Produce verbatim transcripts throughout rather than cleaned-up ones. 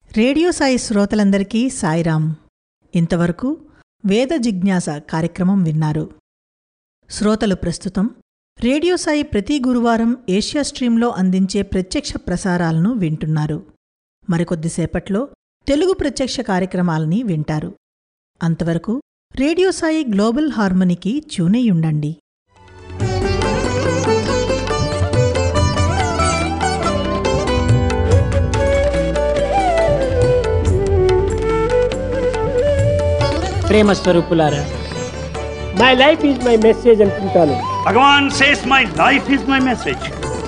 Radio Sai శ్రోతలందరికీ సాయిరాం. ఇంతవరకు వేద జిజ్ఞాస కార్యక్రమం విన్నారు. శ్రోతలు ప్రస్తుతం రేడియో సాయి ప్రతి గురువారం ఏషియా స్ట్రీమ్లో అందించే ప్రత్యక్ష ప్రసారాలను వింటున్నారు. మరికొద్దిసేపట్లో తెలుగు ప్రత్యక్ష కార్యక్రమాలని వింటారు. అంతవరకు రేడియో సాయి గ్లోబల్ హార్మనీకి ట్యూనయ్యుండండి. ప్రేమ స్వరూపులారా, my life is my message అంటుంటాను. Bhagavan says my life is my message.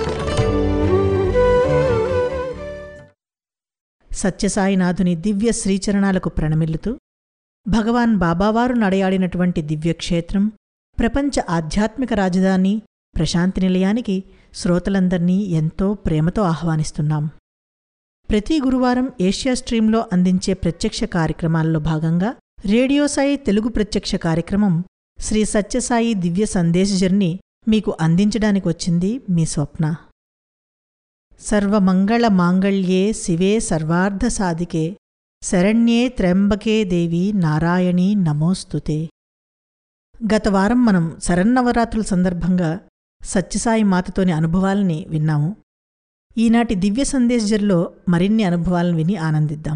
సత్యసాయినాథుని దివ్య శ్రీచరణాలకు ప్రణమిల్లుతూ భగవాన్ బాబావారు నడయాడినటువంటి దివ్యక్షేత్రం, ప్రపంచ ఆధ్యాత్మిక రాజధాని ప్రశాంతి నిలయానికి శ్రోతలందర్నీ ఎంతో ప్రేమతో ఆహ్వానిస్తున్నాం. ప్రతి గురువారం ఏషియా స్ట్రీమ్లో అందించే ప్రత్యక్ష కార్యక్రమాల్లో భాగంగా రేడియో సాయి తెలుగు ప్రత్యక్ష కార్యక్రమం శ్రీ సత్యసాయి దివ్య సందేశజర్ని మీకు అందించడానికి వచ్చింది మీ స్వప్న. సర్వమంగళ మాంగళ్యే శివే సర్వార్ధ సాధికే శరణ్యే త్ర్యంబకే దేవి నారాయణీ నమోస్తుతే. గత వారం మనం శరన్నవరాత్రుల సందర్భంగా సత్యసాయి మాతతోని అనుభవాలని విన్నాము. ఈనాటి దివ్య సందేశజర్లో మరిన్ని అనుభవాలను విని ఆనందిద్దాం.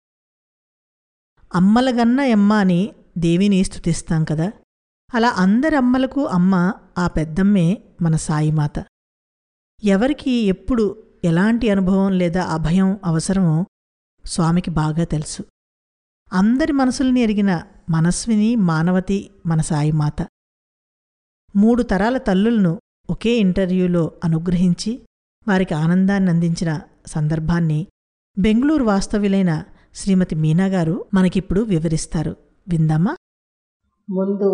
అమ్మలగన్న ఎమ్మ అని దేవిని స్తుతిస్తాం కదా, అలా అందరి అమ్మలకు అమ్మ ఆ పెద్దమ్మే మన సాయిమాత. ఎవరికి ఎప్పుడు ఎలాంటి అనుభవం లేదా అభయం అవసరమో స్వామికి బాగా తెలుసు. అందరి మనసుల్ని ఎరిగిన మనస్విని మానవతి మన సాయిమాత. మూడు తరాల తల్లులను ఒకే ఇంటర్వ్యూలో అనుగ్రహించి వారికి ఆనందాన్ని అందించిన సందర్భాన్ని బెంగళూరు వాస్తవ్యులైన శ్రీమతి మీనాగారు మనకిప్పుడు వివరిస్తారు. విందామా? ముందు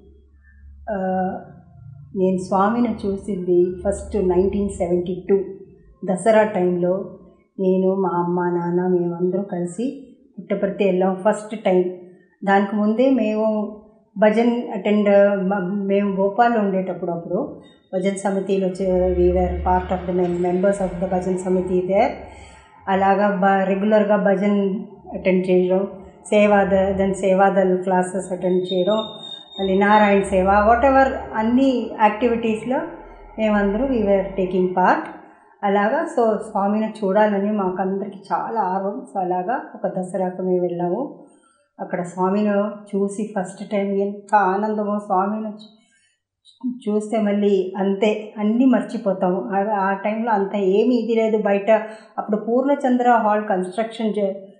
నేను స్వామిని చూసింది first nineteen seventy two Dasara టైంలో. నేను మా అమ్మ నాన్న మేమందరం కలిసి పుట్టపర్తి వెళ్ళాం ఫస్ట్ టైం. దానికి ముందే మేము భజన్ అటెండ్ మేము భోపాల్లో ఉండేటప్పుడు అప్పుడు భజన్ సమితిలో we are part of the members of the bhajan samiti there. అలాగా బ రెగ్యులర్గా భజన్ అటెండ్ చేయడం, సేవాద దెన్ సేవాదల్ క్లాసెస్ అటెండ్ చేయడం, మళ్ళీ నారాయణ సేవ, వాట్ ఎవర్ అన్ని యాక్టివిటీస్లో మేమందరూ వీఆర్ టేకింగ్ పార్ట్. అలాగా సో స్వామిని చూడాలని మాకందరికి చాలా ఆర్వం. సో అలాగా ఒక దసరాకు మేము వెళ్ళాము. అక్కడ స్వామిని చూసి ఫస్ట్ టైం ఎంత ఆనందమో, స్వామిని చూస్తే మళ్ళీ అంతే అన్నీ మర్చిపోతాము. ఆ టైంలో అంత ఏమీ ఇది లేదు. బయట అప్పుడు Purnachandra hall construction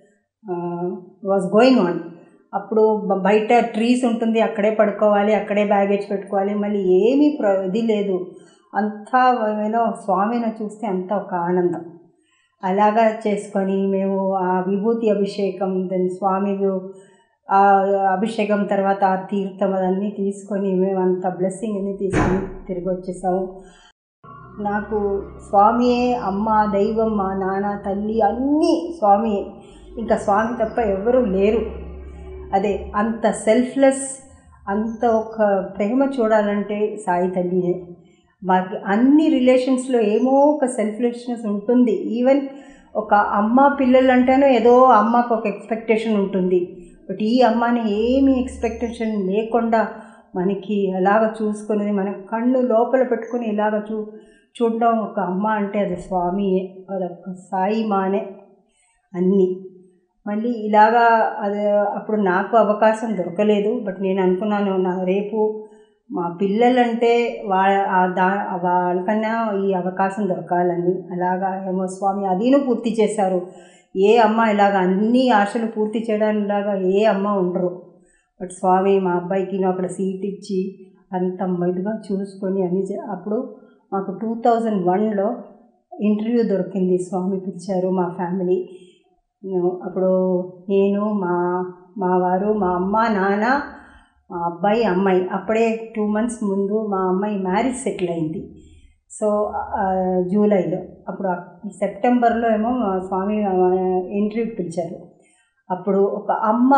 was going on. అప్పుడు బయట ట్రీస్ ఉంటుంది, అక్కడే పడుకోవాలి, అక్కడే బ్యాగేజ్ పెట్టుకోవాలి, మళ్ళీ ఏమీ ప్ర ఇది లేదు. అంతా ఏదో స్వామిని చూస్తే అంతా ఒక ఆనందం. అలాగా చేసుకొని మేము ఆ విభూతి అభిషేకం, దెన్ స్వామి ఆ అభిషేకం తర్వాత ఆ తీర్థం అదన్నీ తీసుకొని మేము అంత బ్లెస్సింగ్ అన్నీ తీసుకొని తిరిగి వచ్చేసాము. నాకు స్వామియే అమ్మ, దైవం, మా నాన్న, తల్లి అన్నీ స్వామియే. ఇంకా స్వామి తప్ప ఎవరూ లేరు. అదే అంత సెల్ఫ్లెస్, అంత ఒక ప్రేమ చూడాలంటే సాయి తల్లినే. మాకు అన్ని రిలేషన్స్లో ఏమో ఒక సెల్ఫ్లెస్నెస్ ఉంటుంది. ఈవెన్ ఒక అమ్మ పిల్లలు అంటేనే ఏదో అమ్మకు ఒక ఎక్స్పెక్టేషన్ ఉంటుంది. బట్ ఈ అమ్మని ఏమీ ఎక్స్పెక్టేషన్ లేకుండా మనకి అలాగ చూసుకునేది, మన కళ్ళు లోపల పెట్టుకుని ఇలాగ చూ చూడడం ఒక అమ్మ అంటే అది స్వామియే, అదొక సాయి మానే అన్నీ. మళ్ళీ ఇలాగా అది అప్పుడు నాకు అవకాశం దొరకలేదు. బట్ నేను అనుకున్నాను నా రేపు మా పిల్లలంటే వాళ్ళ దా వాళ్ళకన్నా ఈ అవకాశం దొరకాలని. అలాగా ఏమో స్వామి అదీను పూర్తి చేశారు. ఏ అమ్మ ఇలాగ అన్ని ఆశలు పూర్తి చేయడానిలాగా ఏ అమ్మ ఉండరు. బట్ స్వామి మా అబ్బాయికి అక్కడ సీట్ ఇచ్చి అంత ఇదిగా చూసుకొని అన్ని. అప్పుడు మాకు టూ థౌజండ్ వన్లో ఇంటర్వ్యూ దొరికింది. స్వామి పిలిచారు మా ఫ్యామిలీ. అప్పుడు నేను మా మా వారు, మా అమ్మ, నాన్న, మా అబ్బాయి, అమ్మాయి. అప్పుడే టూ మంత్స్ ముందు మా అమ్మాయి మ్యారేజ్ సెటిల్ అయింది. సో జూలైలో, అప్పుడు సెప్టెంబర్లో ఏమో స్వామి ఇంటర్వ్యూకి పిలిచారు. అప్పుడు ఒక అమ్మ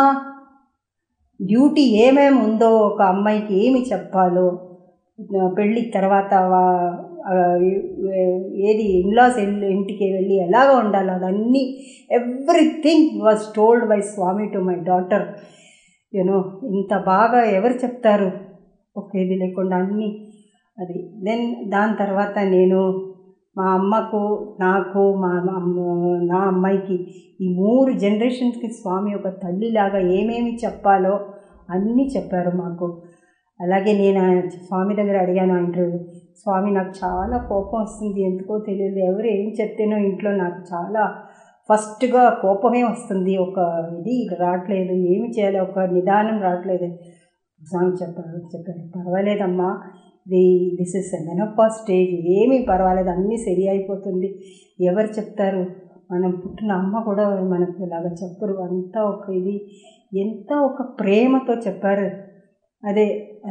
డ్యూటీ ఏమేమి ఉందో, ఒక అమ్మాయికి ఏమి చెప్పాలో, పెళ్ళి తర్వాత ఏది ఇన్లాస్ ఇంటికి వెళ్ళి ఎలాగ ఉండాలో అదన్నీ everything was told by Swami to my daughter. You know ఇంత బాగా ఎవరు చెప్తారు, ఒక ఇది లేకుండా అన్నీ అది. దెన్ దాని తర్వాత నేను మా అమ్మకు, నాకు, మా నా అమ్మాయికి, ఈ మూడు జనరేషన్స్కి స్వామి ఒక తల్లిలాగా ఏమేమి చెప్పాలో అన్నీ చెప్పారు మాకు. అలాగే నేను స్వామి దగ్గర అడిగాను ఇంటర్వ్యూ, స్వామి నాకు చాలా కోపం వస్తుంది, ఎందుకో తెలియదు, ఎవరు ఏం చెప్తేనో ఇంట్లో నాకు చాలా ఫస్ట్గా కోపమే వస్తుంది, ఒక ఇది రావట్లేదు, ఏమి చేయాలి, ఒక నిదానం రావట్లేదు. స్వామి చెప్పారు చెప్పారు పర్వాలేదమ్మా, the this is menopause stage, ఏమీ పర్వాలేదు, అన్నీ సరి అయిపోతుంది. ఎవరు చెప్తారు, మనం పుట్టిన అమ్మ కూడా మనకు ఇలాగ చెప్పరు. అంతా ఒక ఇది ఎంత ఒక ప్రేమతో చెప్పారు. అదే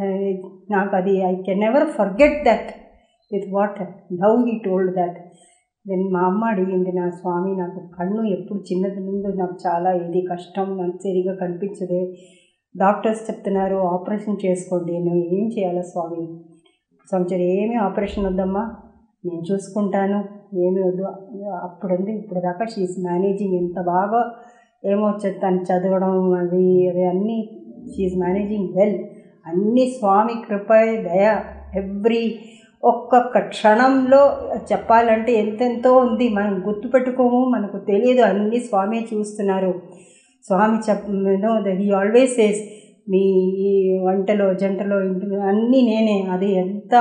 నాకు అది I can never forget that with what love he told that. Then మా అమ్మ అడిగింది, నా స్వామి నాకు కన్ను ఎప్పుడు చిన్నది ముందు నాకు చాలా ఇది కష్టం, నాకు సరిగా కనిపించదే, డాక్టర్స్ చెప్తున్నారు ఆపరేషన్ చేసుకోండి, నేను ఏం చేయాలో స్వామి? సంవత్సరం ఏమీ ఆపరేషన్ వద్దమ్మా, నేను చూసుకుంటాను, ఏమీ వద్దు. అప్పుడు ఉంది ఇప్పుడు దాకా షీఈస్ మేనేజింగ్, ఎంత బాగా ఏమో తను చదవడం అది అది అన్నీ షీఈస్ మేనేజింగ్ వెల్. అన్నీ స్వామి కృప దయ. ఎవ్రీ ఒక్కొక్క క్షణంలో చెప్పాలంటే ఎంతెంతో ఉంది, మనం గుర్తుపెట్టుకోము, మనకు తెలియదు, అన్నీ స్వామి చూస్తున్నారు. స్వామి చెప్ నో హీ ఆల్వేస్ సేస్, మీ వంటలో జంటలో ఇంట్లో అన్నీ నేనే, అది ఎంత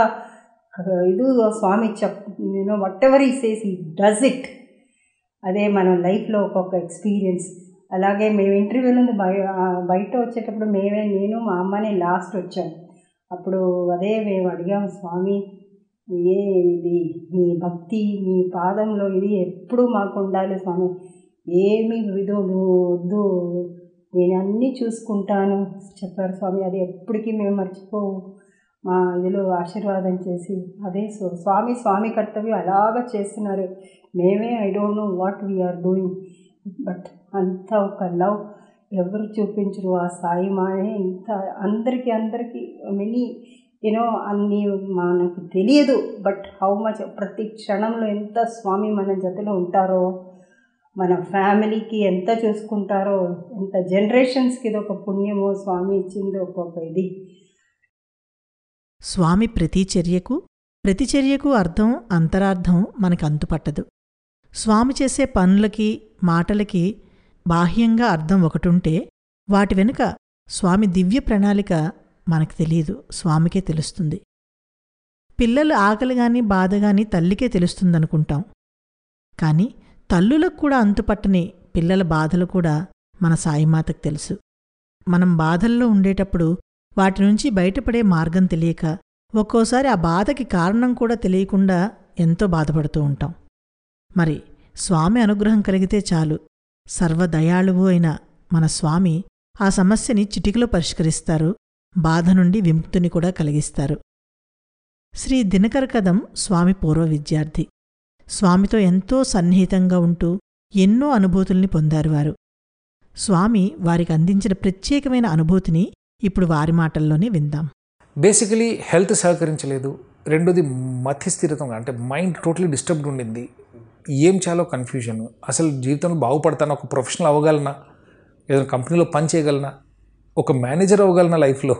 ఇది స్వామి చెప్ you know whatever he says he does it. అదే మనం లైఫ్లో ఒక్కొక్క ఎక్స్పీరియన్స్. అలాగే మేము ఇంటర్వ్యూలో బయ బయట వచ్చేటప్పుడు మేమే నేను మా అమ్మనే లాస్ట్ వచ్చాం. అప్పుడు అదే మేము అడిగాము, స్వామి ఏ ఇది మీ భక్తి మీ పాదంలో ఇది ఎప్పుడు మాకు ఉండాలి స్వామి, ఏమి విధు నువ్వు వద్దు, నేను అన్నీ చూసుకుంటాను చెప్పారు స్వామి. అది ఎప్పటికీ మేము మర్చిపోవు, మా ఇదిలో ఆశీర్వాదం చేసి అదే స్వామి స్వామి కర్తవ్యం అలాగా చేస్తున్నారు. మేమే I don't know what we are doing, but అంతా ఒక లవ్ ఎవరు చూపించరు, ఆ సాయి మానే ఇంత అందరికీ అందరికీ మెనీ యూనో అన్నీ మనకు తెలియదు, బట్ హౌ మచ్ ప్రతి క్షణంలో ఎంత స్వామి మన జతలో ఉంటారో, మన ఫ్యామిలీకి ఎంత చూసుకుంటారో, ఎంత జనరేషన్స్కి ఇది ఒక పుణ్యమో స్వామి ఇచ్చింది ఒక్కొక్క ఇది. స్వామి ప్రతి చర్యకు ప్రతి చర్యకు అర్థం అంతరార్థం మనకు అంతుపట్టదు. స్వామి చేసే పనులకి మాటలకి బాహ్యంగా అర్థం ఒకటుంటే వాటి వెనుక స్వామి దివ్య ప్రణాళిక మనకు తెలియదు, స్వామికే తెలుస్తుంది. పిల్లలు ఆకలిగాని బాధగాని తల్లికే తెలుస్తుందనుకుంటాం, కాని తల్లులకు కూడా అంతుపట్టని పిల్లల బాధలు కూడా మన సాయిమాతకు తెలుసు. మనం బాధల్లో ఉండేటప్పుడు వాటి నుంచి బయటపడే మార్గం తెలియక ఒక్కోసారి ఆ బాధకి కారణం కూడా తెలియకుండా ఎంతో బాధపడుతూ ఉంటాం. మరి స్వామి అనుగ్రహం కలిగితే చాలు, సర్వదయాళువు అయిన మన స్వామి ఆ సమస్యని చిటికలో పరిష్కరిస్తారు, బాధ నుండి విముక్తిని కూడా కలిగిస్తారు. శ్రీ దినకర కదం స్వామి పూర్వ విద్యార్థి. స్వామితో ఎంతో సన్నిహితంగా ఉంటూ ఎన్నో అనుభూతుల్ని పొందారు వారు. స్వామి వారికి అందించిన ప్రత్యేకమైన అనుభూతిని ఇప్పుడు వారి మాటల్లోనే విందాం. బేసికలీ హెల్త్ సహకరించలేదు, రెండోది మతిస్థిరతంగా అంటే మైండ్ టోటలీ డిస్టర్బ్డ్ ఉండింది, ఏం చేయాలో కన్ఫ్యూజన్, అసలు జీవితంలో బాగుపడతాను, ఒక ప్రొఫెషనల్ అవ్వగలనా, ఏదైనా కంపెనీలో పని చేయగలనా, ఒక మేనేజర్ అవ్వగలనా, లైఫ్లో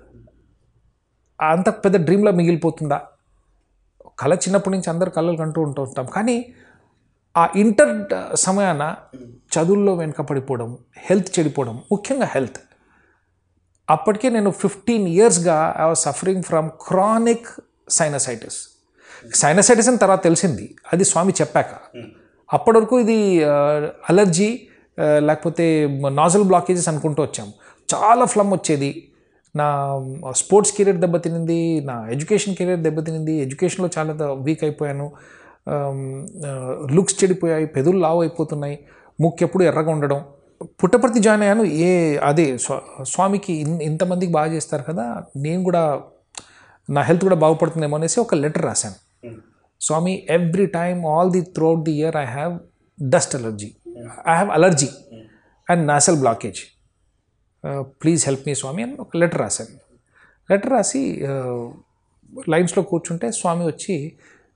అంత పెద్ద డ్రీమ్లా మిగిలిపోతుందా. కళ చిన్నప్పటి నుంచి అందరు కళలు కంటూ ఉంటూ ఉంటాం, కానీ ఆ ఇంటర్ సమయాన చదువుల్లో వెనకపడిపోవడం, హెల్త్ చెడిపోవడం, ముఖ్యంగా హెల్త్. అప్పటికే నేను ఫిఫ్టీన్ ఇయర్స్గా I was suffering from chronic sinusitis. Sinusitis అని తర్వాత తెలిసింది, అది స్వామి చెప్పాక. అప్పటి వరకు ఇది అలర్జీ లేకపోతే నాజల్ బ్లాకేజెస్ అనుకుంటూ వచ్చాము. చాలా ఫ్లమ్ వచ్చేది, నా స్పోర్ట్స్ కెరీర్ దెబ్బతినింది, నా ఎడ్యుకేషన్ కెరీర్ దెబ్బతినింది, ఎడ్యుకేషన్లో చాలా వీక్ అయిపోయాను, లుక్స్ చెడిపోయాయి, పెదవులు లావు అయిపోతున్నాయి, ముక్కు ఎప్పుడు ఎర్రగా ఉండడం. పుట్టపర్తి జాయిన్ అయ్యాను. ఏ అదే స్వా స్వామికి ఇంతమందికి బాగా చేస్తారు కదా, నేను కూడా నా హెల్త్ కూడా బాగుపడుతుందేమో అనేసి ఒక లెటర్ రాశాను. Swami, every time all the throughout the year I have dust allergy, I have allergy and nasal blockage, please help me Swami అని ఒక లెటర్ రాశాను. లెటర్ రాసి లైన్స్లో కూర్చుంటే స్వామి వచ్చి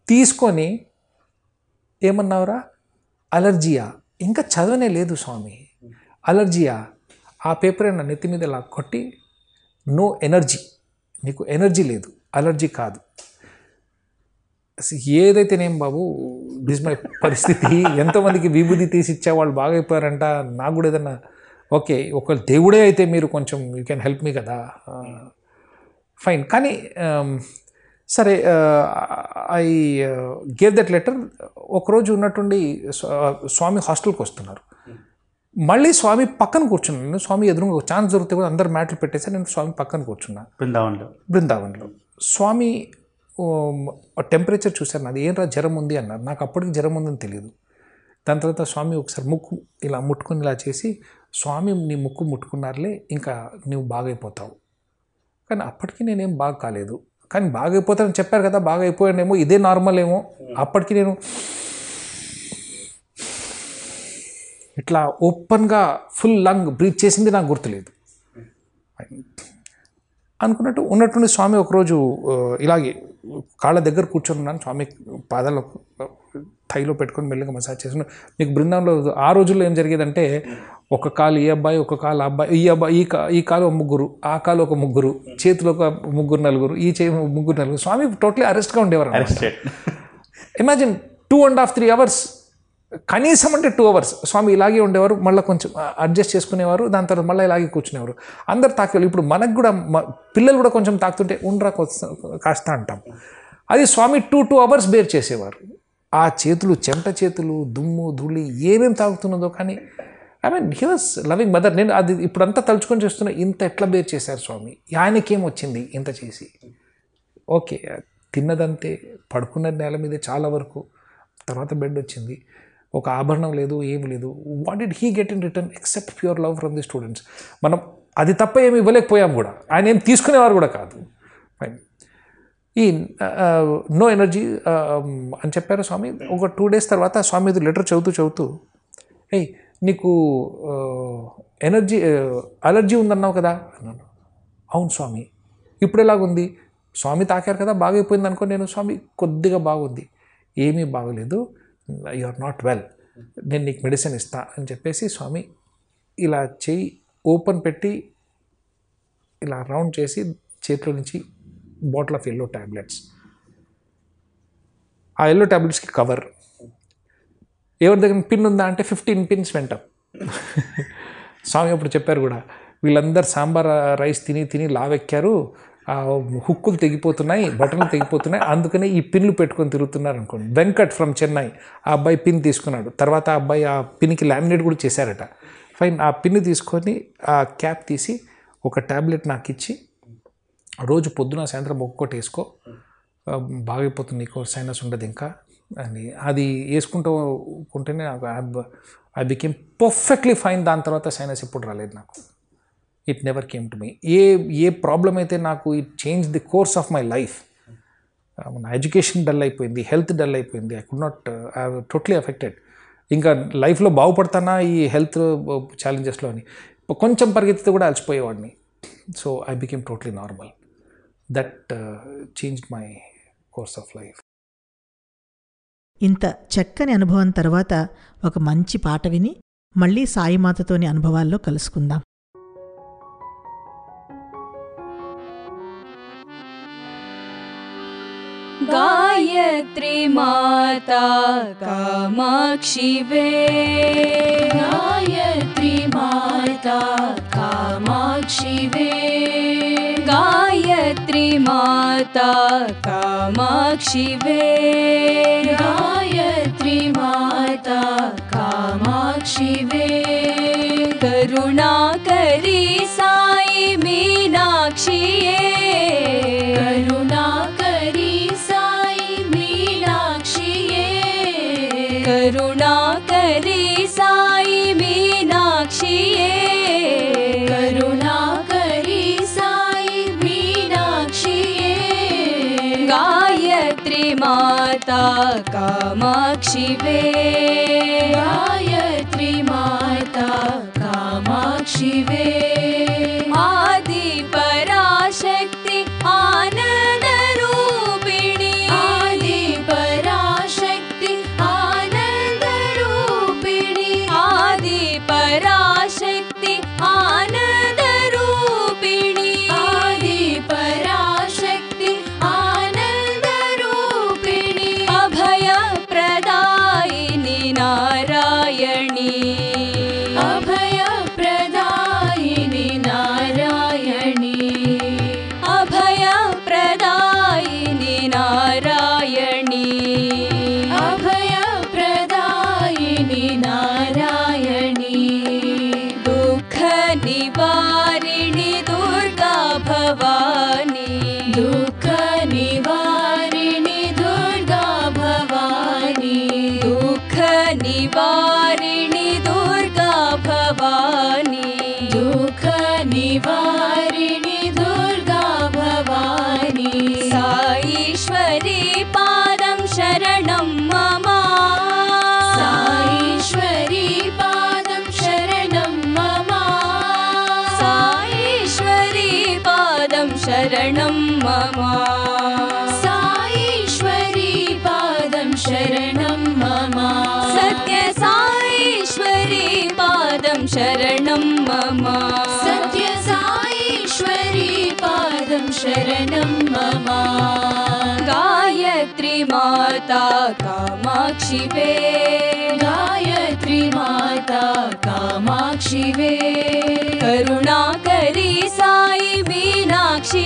తీసుకొని ఏమన్నావురా, అలర్జీయా, ఇంకా చదవనే లేదు స్వామి, అలర్జీయా, ఆ పేపర్ నా నెత్తి మీద ఇలా కొట్టి, నో ఎనర్జీ, నీకు ఎనర్జీ లేదు, అలర్జీ కాదు. ఏదైతేనేం బాబు, దిస్ మై పరిస్థితి. ఎంతోమందికి విభూతి తీసి ఇచ్చే వాళ్ళు బాగైపోయారంట, నాకు కూడా ఏదన్నా ఓకే ఒక దేవుడే అయితే మీరు కొంచెం యూ కెన్ హెల్ప్ మీ కదా, ఫైన్. కానీ సరే, ఐ గేవ్ దట్ లెటర్. ఒకరోజు ఉన్నట్టుండి స్వామి హాస్టల్కి వస్తున్నారు, మళ్ళీ స్వామి పక్కన కూర్చున్నాను. నేను స్వామి ఎదురుగా ఛాన్స్ దొరికితే కూడా అందరు మ్యాట్లు పెట్టేసి నేను స్వామి పక్కన కూర్చున్నా బృందావన్లో. బృందావన్లో స్వామి టెంపరేచర్ చూశారు, నాది ఏంట్రా జ్వరం ఉంది అన్నారు. నాకు అప్పటికి జ్వరం ఉందని తెలియదు. దాని తర్వాత స్వామి ఒకసారి ముక్కు ఇలా ముట్టుకుని ఇలా చేసి, స్వామి నీ ముక్కు ముట్టుకున్నారులే, ఇంకా నువ్వు బాగైపోతావు. కానీ అప్పటికి నేనేం బాగా కాలేదు. కానీ బాగైపోతానని చెప్పారు కదా, బాగా అయిపోయానేమో, ఇదే నార్మల్ ఏమో. అప్పటికి నేను ఇట్లా ఓపెన్గా ఫుల్ లంగ్ బ్రీత్ చేసింది నాకు గుర్తులేదు. అనుకున్నట్టు ఉన్నట్టుండి స్వామి ఒకరోజు ఇలాగే కాళ్ళ దగ్గర కూర్చొని ఉన్నాను, స్వామి పాదాలు థైలో పెట్టుకొని మెల్లగా మసాజ్ చేస్తున్నాను. మీకు బృందంలో ఆ రోజుల్లో ఏం జరిగేదంటే, ఒక కాలు ఈ అబ్బాయి, ఒక కాలు అబ్బాయి, ఈ అబ్బాయి ఈ కా ఈ కాలు ఒక ముగ్గురు, ఆ కాలు ఒక ముగ్గురు, చేతిలో ఒక ముగ్గురు నలుగురు, ఈ చేయి ముగ్గురు నలుగురు. స్వామి టోటలీ అరెస్ట్గా ఉండేవారు. Imagine two and half three hours కనీసం అంటే టూ అవర్స్ స్వామి ఇలాగే ఉండేవారు. మళ్ళీ కొంచెం అడ్జస్ట్ చేసుకునేవారు, దాని తర్వాత మళ్ళీ ఇలాగే కూర్చునేవారు. అందరు తాకేవాళ్ళు. ఇప్పుడు మనకు కూడా పిల్లలు కూడా కొంచెం తాకుతుంటే ఉండరా కాస్త అంటాం. అది Swami two two hours bear చేసేవారు. ఆ చేతులు చెమట చేతులు, దుమ్ము ధూళి ఏమేమి తాగుతున్నదో. కానీ I mean he was loving mother. నేను అది ఇప్పుడంతా తలుచుకొని చేస్తున్నా, ఇంత ఎట్లా బేర్ చేశారు స్వామి, ఆయనకేం వచ్చింది ఇంత చేసి. ఓకే, తిన్నదంతే, పడుకున్న నేల మీదే చాలా వరకు, తర్వాత బెడ్ వచ్చింది, ఒక ఆభరణం లేదు, ఏమి లేదు. What did he get in return except pure love from the students? మనం అది తప్ప ఏమి ఇవ్వలేకపోయాం కూడా, ఆయన ఏం తీసుకునేవారు కూడా కాదు. ఫైన్. ఈ నో ఎనర్జీ అని చెప్పారు స్వామి. ఒక టూ డేస్ తర్వాత స్వామి లెటర్ చదువుతూ చదువుతూ, ఏయ్ నీకు ఎనర్జీ అలర్జీ ఉందన్నావు కదా అన్నాను. అవును స్వామి. ఇప్పుడు ఎలాగుంది? స్వామి తాకారు కదా, బాగైపోయింది అనుకో. నేను స్వామి కొద్దిగా బాగుంది. ఏమీ బాగలేదు, యు ఆర్ నాట్ వెల్, నేను నీకు మెడిసిన్ ఇస్తా అని చెప్పేసి స్వామి ఇలా చేయి ఓపెన్ పెట్టి ఇలా రౌండ్ చేసి చేతిలో నుంచి బాటిల్ ఆఫ్ ఎల్లో ట్యాబ్లెట్స్, ఆ ఎల్లో ట్యాబ్లెట్స్కి కవర్. ఎవరి దగ్గర పిన్ ఉందా అంటే ఫిఫ్టీన్ పిన్స్ వెంటాం. స్వామి అప్పుడు చెప్పారు కూడా, వీళ్ళందరూ సాంబార్ రైస్ తిని తిని లావెక్కారు, హుక్కులు తెగిపోతున్నాయి, బటన్లు తెగిపోతున్నాయి, అందుకనే ఈ పిన్లు పెట్టుకొని తిరుగుతున్నారు అనుకోండి. వెంకట్ ఫ్రమ్ చెన్నై ఆ అబ్బాయి పిన్ తీసుకున్నాడు. తర్వాత ఆ అబ్బాయి ఆ పిన్కి లామినేట్ కూడా చేశారట. ఫైన్. ఆ పిన్ తీసుకొని ఆ క్యాప్ తీసి ఒక ట్యాబ్లెట్ నాకు ఇచ్చి, రోజు పొద్దున సాయంత్రం ఒక్కొక్కటి వేసుకో, బాగైపోతుంది, నీకు సైనస్ ఉండదు ఇంకా అని. అది వేసుకుంటూ ఉంటేనే నాకు ఐ బికేమ్ పర్ఫెక్ట్లీ ఫైన్. దాని తర్వాత సైనస్ ఎప్పుడు రాలేదు నాకు. It never came to me. A a problem అయితే నాకు it change the course of my life. నా ఎడ్యుకేషన్ డల్ అయిపోయింది, హెల్త్ డల్ అయిపోయింది, I could not, I totally affected. ఇంకా లైఫ్లో బాగుపడతానా ఈ హెల్త్ ఛాలెంజెస్లో అని. కొంచెం పరిగెత్తితే కూడా అలసిపోయేవాడిని. So I became totally normal. That changed my course of life. ఇంత చక్కని అనుభవం తర్వాత ఒక మంచి పాట విని మళ్ళీ సాయిమాతతోని అనుభవాల్లో కలుసుకుందాం. गायत्री माता कामाक्षी वे, गायत्री माता कामाक्षी वे, गायत्री माता कामाक्षी वे, गायत्री माता कामाक्षी वे, करुणा करी साई मीनाक्षी, करुणा करुणा करी साई मीनाक्षी, करुणा करी साई मीनाक्षी, गायत्री माता कामाक्षी वे, गायत्री माता कामाक्षी वे, आदि पराशक्ति आनंद रूपिणी, आदि परा अभयप्रदायिनि नारायणी अभयप्रदायिनि नारायणी अभयप्रदायिनि नारायणी दुःखनिवारिणि दुर्गा भवानी दुःखनिवारिणि दुर्गा भवानी दुःखनिवारिणि दुर्गा भवानी दुःखनिवारिणि दुर्गा भवानी साईश्वरी पादं शरणं मम साईश्वरी पादं शरणं मम साईश्वरी पादं शरणं मम साईश्वरी पादं शरणं मम सत्य साईश्वरी पादं शरणं मम सत्य साईश्वरी पादं शरणं मम गायत्री माता कामाक्षि वे गायत्री माता कामाक्षि वे करुणाकरी साई मीनाक्षी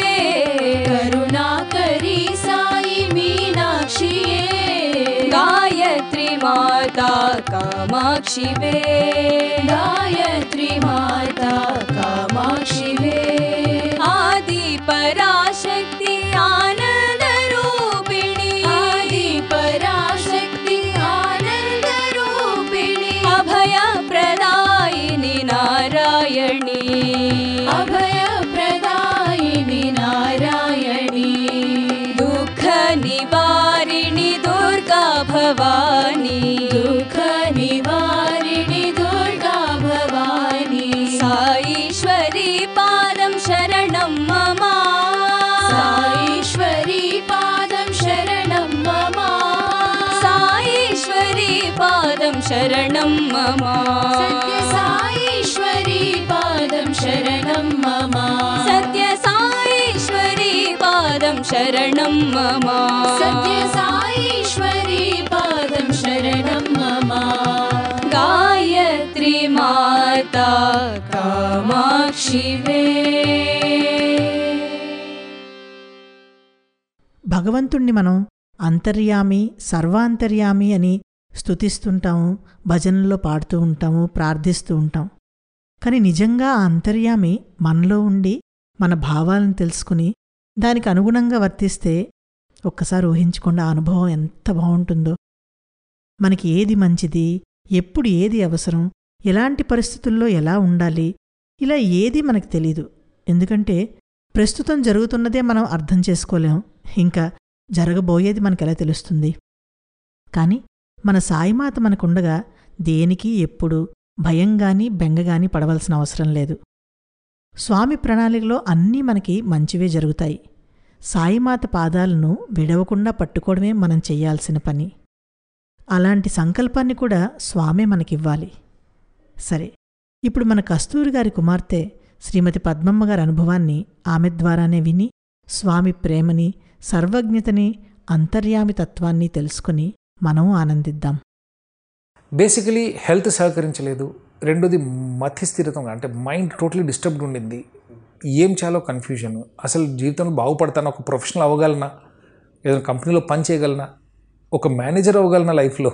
करुणाकरी साई मीनाक्षी गायत्री माता कामाक्षि वे गायत्री माता कामाक्षि वे आदि पराशक्ति आनंद रूपिणी आदि पराशक्ति आनंद रूपिणी अभय प्रदायिनि नारायणी अभय प्रदायिनि नारायणी दुःख निवारिणि दुर्गा भवानी दुःख निवारिणि दुर्गा भवानी साईश्वरी पादं शरणं मम साईश्वरी पादं शरणं मम साईश्वरी पादं शरणं मम सत्य साईश्वरी पादं शरणं मम सत्य साईश्वरी पादं शरणं मम सत्य साईश्वरी पादं शरणं मम गायत्री माता कामाक्षि वे భగవంతుణ్ణి మనం అంతర్యామి సర్వాంతర్యామి అని స్తుతిస్తుంటాము, భజనల్లో పాడుతూ ఉంటాము, ప్రార్థిస్తూ ఉంటాం. కానీ నిజంగా ఆ అంతర్యామి మనలో ఉండి మన భావాలను తెలుసుకుని దానికి అనుగుణంగా వర్తిస్తే ఒక్కసారి ఊహించుకోండి ఆ అనుభవం ఎంత బాగుంటుందో. మనకి ఏది మంచిది, ఎప్పుడు ఏది అవసరం, ఎలాంటి పరిస్థితుల్లో ఎలా ఉండాలి, ఇలా ఏది మనకు తెలీదు. ఎందుకంటే ప్రస్తుతం జరుగుతున్నదే మనం అర్థం చేసుకోలేం, ఇంకా జరగబోయేది మనకెలా తెలుస్తుంది. కానీ మన సాయిమాత మనకుండగా దేనికి ఎప్పుడు భయంగాని బెంగగాని పడవలసిన అవసరం లేదు. స్వామి ప్రణాళికలో అన్నీ మనకి మంచివే జరుగుతాయి. సాయిమాత పాదాలను విడవకుండా పట్టుకోవడమే మనం చెయ్యాల్సిన పని. అలాంటి సంకల్పాన్ని కూడా స్వామే మనకివ్వాలి. సరే, ఇప్పుడు మన కస్తూరి గారి కుమార్తె శ్రీమతి పద్మమ్మ గారి అనుభవాన్ని ఆమె ద్వారానే విని స్వామి ప్రేమని, సర్వజ్ఞతని, అంతర్యామి తత్వాన్ని తెలుసుకుని మనం ఆనందిద్దాం. Basically health సహకరించలేదు. రెండోది మతిస్థిరతం, అంటే మైండ్ టోటలీ డిస్టర్బ్డ్ ఉండింది. ఏం చేయాలో కన్ఫ్యూజన్. అసలు జీవితంలో బాగుపడతాను, ఒక ప్రొఫెషనల్ అవ్వగలనా, ఏదైనా కంపెనీలో పని చేయగలనా, ఒక మేనేజర్ అవ్వగలనా, లైఫ్లో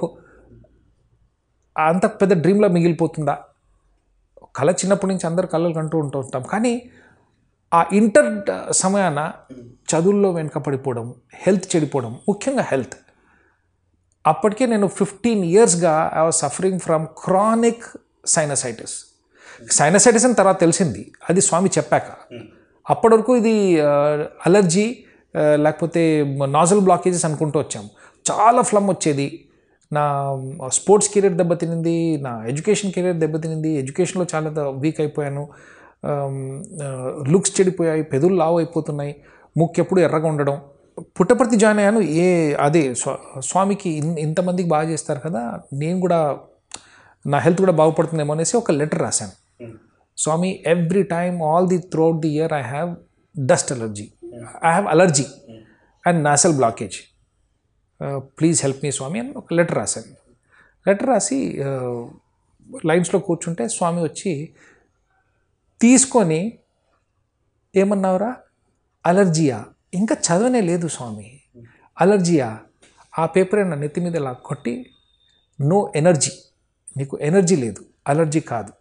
అంత పెద్ద డ్రీమ్లా మిగిలిపోతుందా? కళ చిన్నప్పటి నుంచి అందరు కళలు కంటూ ఉంటూ ఉంటాం. కానీ ఆ ఇంటర్ సమయాన చదువుల్లో వెనుకపడిపోవడం, హెల్త్ చెడిపోవడం, ముఖ్యంగా హెల్త్. అప్పటికే నేను ఫిఫ్టీన్ ఇయర్స్గా I was suffering from chronic sinusitis. Sinusitis అని తర్వాత తెలిసింది, అది స్వామి చెప్పాక. అప్పటి వరకు ఇది అలర్జీ లేకపోతే నాజల్ బ్లాకేజెస్ అనుకుంటూ వచ్చాము. చాలా ఫ్లమ్ వచ్చేది. నా స్పోర్ట్స్ కెరీర్ దెబ్బతినింది, నా ఎడ్యుకేషన్ కెరీర్ దెబ్బతినింది. ఎడ్యుకేషన్లో చాలా వీక్ అయిపోయాను. లుక్స్ చెడిపోయాయి, పెదులు లావు అయిపోతున్నాయి, ముక్కు ఎప్పుడు ఎర్రగా ఉండడం. పుట్టపర్తి జాయిన్ అయ్యాను. ఏ అదే స్వామికి ఇంతమందికి బాగా చేస్తారు కదా, నేను కూడా నా హెల్త్ కూడా బాగుపడుతుందేమో అనేసి ఒక లెటర్ రాశాను. Swami, every time all the throughout the year I have dust allergy, I have allergy and nasal blockage, please help me Swami అని ఒక లెటర్ రాశాను. లెటర్ రాసి లైన్స్లో కూర్చుంటే స్వామి వచ్చి తీసుకొని ఏమన్నావురా, అలర్జియా? ఇంకా చదవనే లేదు స్వామి. అలర్జియా? ఆ పేపర్ నా నెత్తి మీద ఇలా కొట్టి, నో ఎనర్జీ, నీకు ఎనర్జీ లేదు, అలర్జీ కాదు.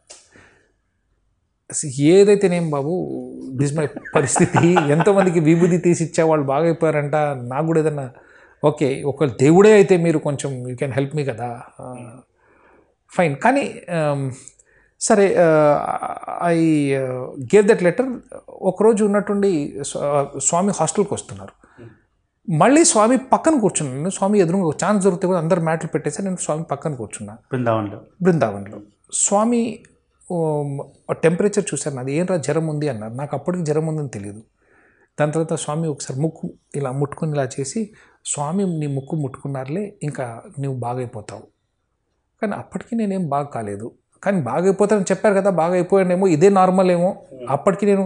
ఏదైతేనేం బాబు, దిస్ మై పరిస్థితి. ఎంతోమందికి విభూతి తీసి ఇచ్చే వాళ్ళు బాగా అయిపోయారంట, నాకు కూడా ఏదన్నా ఓకే ఒక దేవుడే అయితే మీరు కొంచెం యూ కెన్ హెల్ప్ మీ కదా, ఫైన్. కానీ సరే, ఐ గేవ్ దట్ లెటర్. ఒకరోజు ఉన్నట్టుండి స్వామి హాస్టల్కి వస్తున్నారు. మళ్ళీ స్వామి పక్కన కూర్చున్నాను. స్వామి ఎదురుగా ఛాన్స్ దొరికితే కూడా అందరు మ్యాట్లు పెట్టేసి నేను స్వామి పక్కన కూర్చున్నా. బృందావన్లో బృందావన్లో స్వామి టెంపరేచర్ చూశారు నాది. ఏంట్రా జ్వరం ఉంది అన్నారు. నాకు అప్పటికి జ్వరం ఉందని తెలియదు. దాని తర్వాత స్వామి ఒకసారి ముక్కు ఇలా ముట్టుకుని ఇలా చేసి, స్వామి నీ ముక్కు ముట్టుకున్నారులే, ఇంకా నువ్వు బాగైపోతావు. కానీ అప్పటికి నేనేం బాగా కాలేదు. కానీ బాగా అయిపోతానని చెప్పారు కదా, బాగా అయిపోయానేమో, ఇదే నార్మల్ ఏమో. అప్పటికి నేను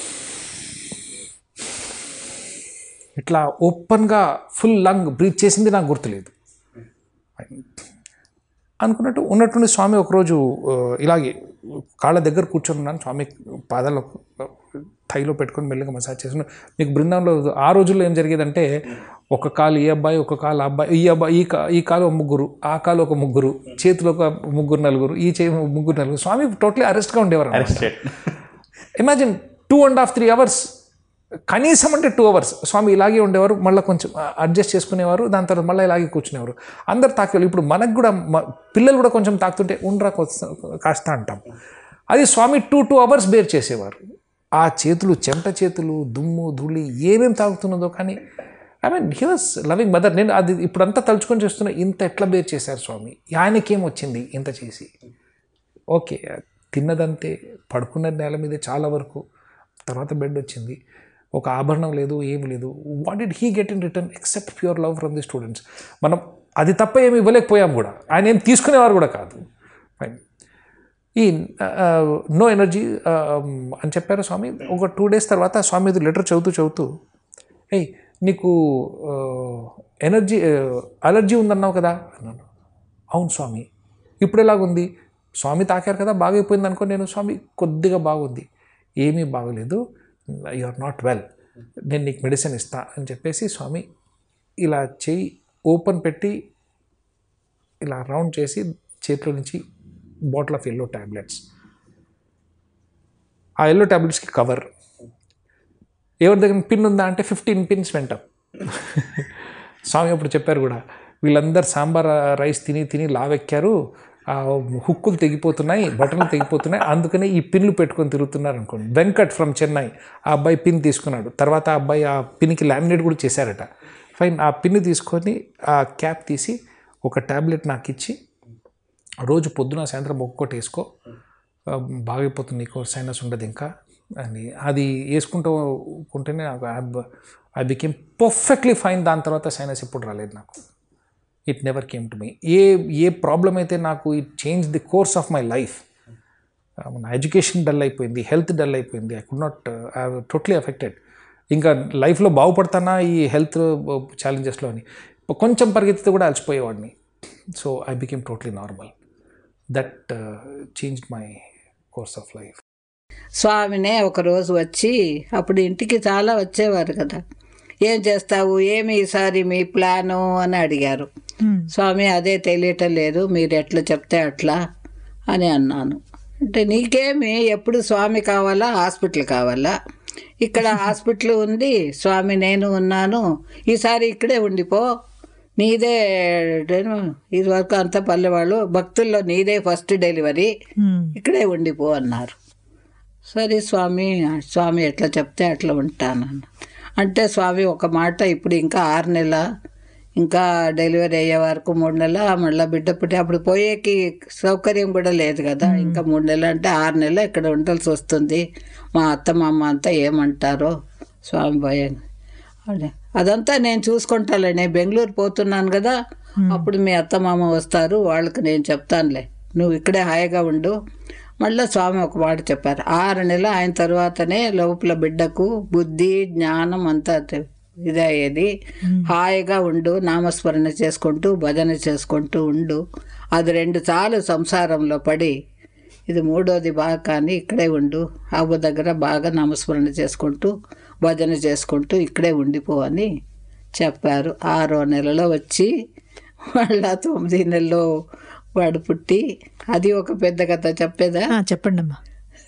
ఇట్లా ఓపెన్గా ఫుల్ లంగ్ బ్రీత్ చేసింది నాకు గుర్తులేదు. అనుకున్నట్టు ఉన్నట్టుండి స్వామి ఒకరోజు ఇలాగే కాళ్ళ దగ్గర కూర్చొని ఉన్నాను. స్వామి పాదాలు థైలో పెట్టుకొని మెల్లగా మసాజ్ చేస్తున్నాను. మీకు బృందంలో ఆ రోజుల్లో ఏం జరిగేదంటే, ఒక కాలు ఈ అబ్బాయి, ఒక కాలు అబ్బాయి, ఈ అబ్బాయి ఈ కా ఈ కాలు ఒక ముగ్గురు, ఆ కాలు ఒక ముగ్గురు, చేతిలో ఒక ముగ్గురు నలుగురు, ఈ చేయి ముగ్గురు నలుగురు. స్వామి టోటలీ అరెస్ట్గా ఉండేవారు. Imagine two and half three hours కనీసం అంటే టూ అవర్స్ స్వామి ఇలాగే ఉండేవారు. మళ్ళీ కొంచెం అడ్జస్ట్ చేసుకునేవారు. దాని తర్వాత మళ్ళీ ఇలాగే కూర్చునేవారు. అందరు తాకేవాళ్ళు. ఇప్పుడు మనకు కూడా పిల్లలు కూడా కొంచెం తాకుతుంటే ఉండరా కాస్త అంటాం. అది Swami two two hours bear చేసేవారు. ఆ చేతులు చెమట చేతులు, దుమ్ము ధూళి ఏమేమి తాగుతున్నదో. కానీ I mean he was loving mother. నేను అది ఇప్పుడంతా తలుచుకొని చేస్తున్నా, ఇంత ఎట్లా బేర్ చేశారు స్వామి. ఆయనకేం వచ్చింది ఇంత చేసి? ఓకే, తిన్నదంతే, పడుకున్న నేల మీదే చాలా వరకు. తర్వాత బెడ్ వచ్చింది, ఒక ఆభరణం లేదు, ఏమి లేదు. What did he get in return except pure love from the students? మనం అది తప్ప ఏమి ఇవ్వలేకపోయాం కూడా. ఆయన ఏం తీసుకునేవారు కూడా కాదు. ఫైన్. ఈ నో ఎనర్జీ అని చెప్పారు స్వామి. ఒక టూ డేస్ తర్వాత స్వామి ఇది లెటర్ చదువుతూ చదువుతూ, ఏయ్ నీకు ఎనర్జీ అలర్జీ ఉందన్నావు కదా అన్నాను. అవును స్వామి. ఇప్పుడు ఎలాగుంది? స్వామి తాకారు కదా, బాగైపోయింది అనుకో. నేను స్వామి కొద్దిగా బాగుంది. ఏమీ బాగలేదు, యు ఆర్ నాట్ వెల్, నేను నీకు మెడిసిన్ ఇస్తా అని చెప్పేసి స్వామి ఇలా చేయి ఓపెన్ పెట్టి ఇలా రౌండ్ చేసి చేతిలో నుంచి బాటిల్ ఆఫ్ ఎల్లో ట్యాబ్లెట్స్, ఆ ఎల్లో ట్యాబ్లెట్స్కి కవర్. ఎవరి దగ్గర పిన్ ఉందా అంటే ఫిఫ్టీన్ పిన్స్ వెంటాం. స్వామి అప్పుడు చెప్పారు కూడా, వీళ్ళందరూ సాంబార్ రైస్ తిని తిని లావెక్కారు, హుక్కులు తెగిపోతున్నాయి, బటన్లు తెగిపోతున్నాయి, అందుకని ఈ పిన్లు పెట్టుకొని తిరుగుతున్నారు అనుకోండి. వెంకట్ ఫ్రమ్ చెన్నై ఆ అబ్బాయి పిన్ తీసుకున్నాడు. తర్వాత ఆ అబ్బాయి ఆ పిన్కి లామినేట్ కూడా చేశారట. ఫైన్. ఆ పిన్ తీసుకొని ఆ క్యాప్ తీసి ఒక ట్యాబ్లెట్ నాకు ఇచ్చి, రోజు పొద్దున సాయంత్రం ఒక్కొక్కటి వేసుకో, బాగైపోతుంది, నీకు సైనస్ ఉండదు ఇంకా అని. అది వేసుకుంటూ ఉంటేనే నాకు ఐ బికేమ్ పర్ఫెక్ట్లీ ఫైన్. దాని తర్వాత సైనస్ ఎప్పుడు రాలేదు నాకు. It never came to me. A a problem అయితే నాకు it change the course of my life. నా ఎడ్యుకేషన్ డల్ అయిపోయింది, హెల్త్ డల్ అయిపోయింది. I could not, I totally affected. ఇంకా లైఫ్లో బాగుపడతానా ఈ హెల్త్ ఛాలెంజెస్లో అని. కొంచెం పరిగెత్తితే కూడా అలసిపోయేవాడిని. So I became totally normal. That changed my course of life. స్వామినే ఒకరోజు వచ్చి, అప్పుడు ఇంటికి చాలా వచ్చేవారు కదా, ఏం చేస్తావు, ఏమి ఈసారి మీ ప్లాను అని అడిగారు. స్వామి అదే తెలియటం లేదు, మీరు ఎట్లా చెప్తే అట్లా అని అన్నాను. అంటే నీకేమి ఎప్పుడు స్వామి కావాలా, హాస్పిటల్ కావాలా? ఇక్కడ హాస్పిటల్ ఉంది, స్వామి నేను ఉన్నాను, ఈసారి ఇక్కడే ఉండిపో, నీదే ఇది వరకు అంతా పల్లెవాళ్ళు, భక్తుల్లో నీదే ఫస్ట్ డెలివరీ, ఇక్కడే ఉండిపో అన్నారు. సరే స్వామి, స్వామి ఎట్లా చెప్తే అట్లా ఉంటానన్న. అంటే స్వామి ఒక మాట, ఇప్పుడు ఇంకా ఆరు నెల, ఇంకా డెలివరీ అయ్యే వరకు మూడు నెలల, మళ్ళీ బిడ్డ పుట్టి అప్పుడు పోయేకి సౌకర్యం కూడా లేదు కదా, ఇంకా మూడు నెలలు అంటే ఆరు నెలలు ఇక్కడ ఉండాల్సి వస్తుంది, మా అత్త మామ అంతా ఏమంటారో స్వామి భయం. అదే అదంతా నేను చూసుకుంటాలే, నేను బెంగళూరు పోతున్నాను కదా, అప్పుడు మీ అత్త మామ వస్తారు, వాళ్ళకి నేను చెప్తానులే, నువ్వు ఇక్కడే హాయిగా ఉండు. మళ్ళీ స్వామి ఒక మాట చెప్పారు, ఆరు నెలలు ఆయన తర్వాతనే లోపల బిడ్డకు బుద్ధి జ్ఞానం అంతా ఇదే అయ్యేది, హాయిగా ఉండు, నామస్మరణ చేసుకుంటూ భజన చేసుకుంటూ ఉండు అది రెండు చాలు సంసారంలో పడి, ఇది మూడోది బాగా కానీ ఇక్కడే ఉండు, అవ్వ దగ్గర బాగా నామస్మరణ చేసుకుంటూ భజన చేసుకుంటూ ఇక్కడే ఉండిపో అని చెప్పారు. ఆరో నెలలో వచ్చి మళ్ళా తొమ్మిది నెలలో వాడు పుట్టి, అది ఒక పెద్ద కథ చెప్పేదా? చెప్పండి అమ్మా.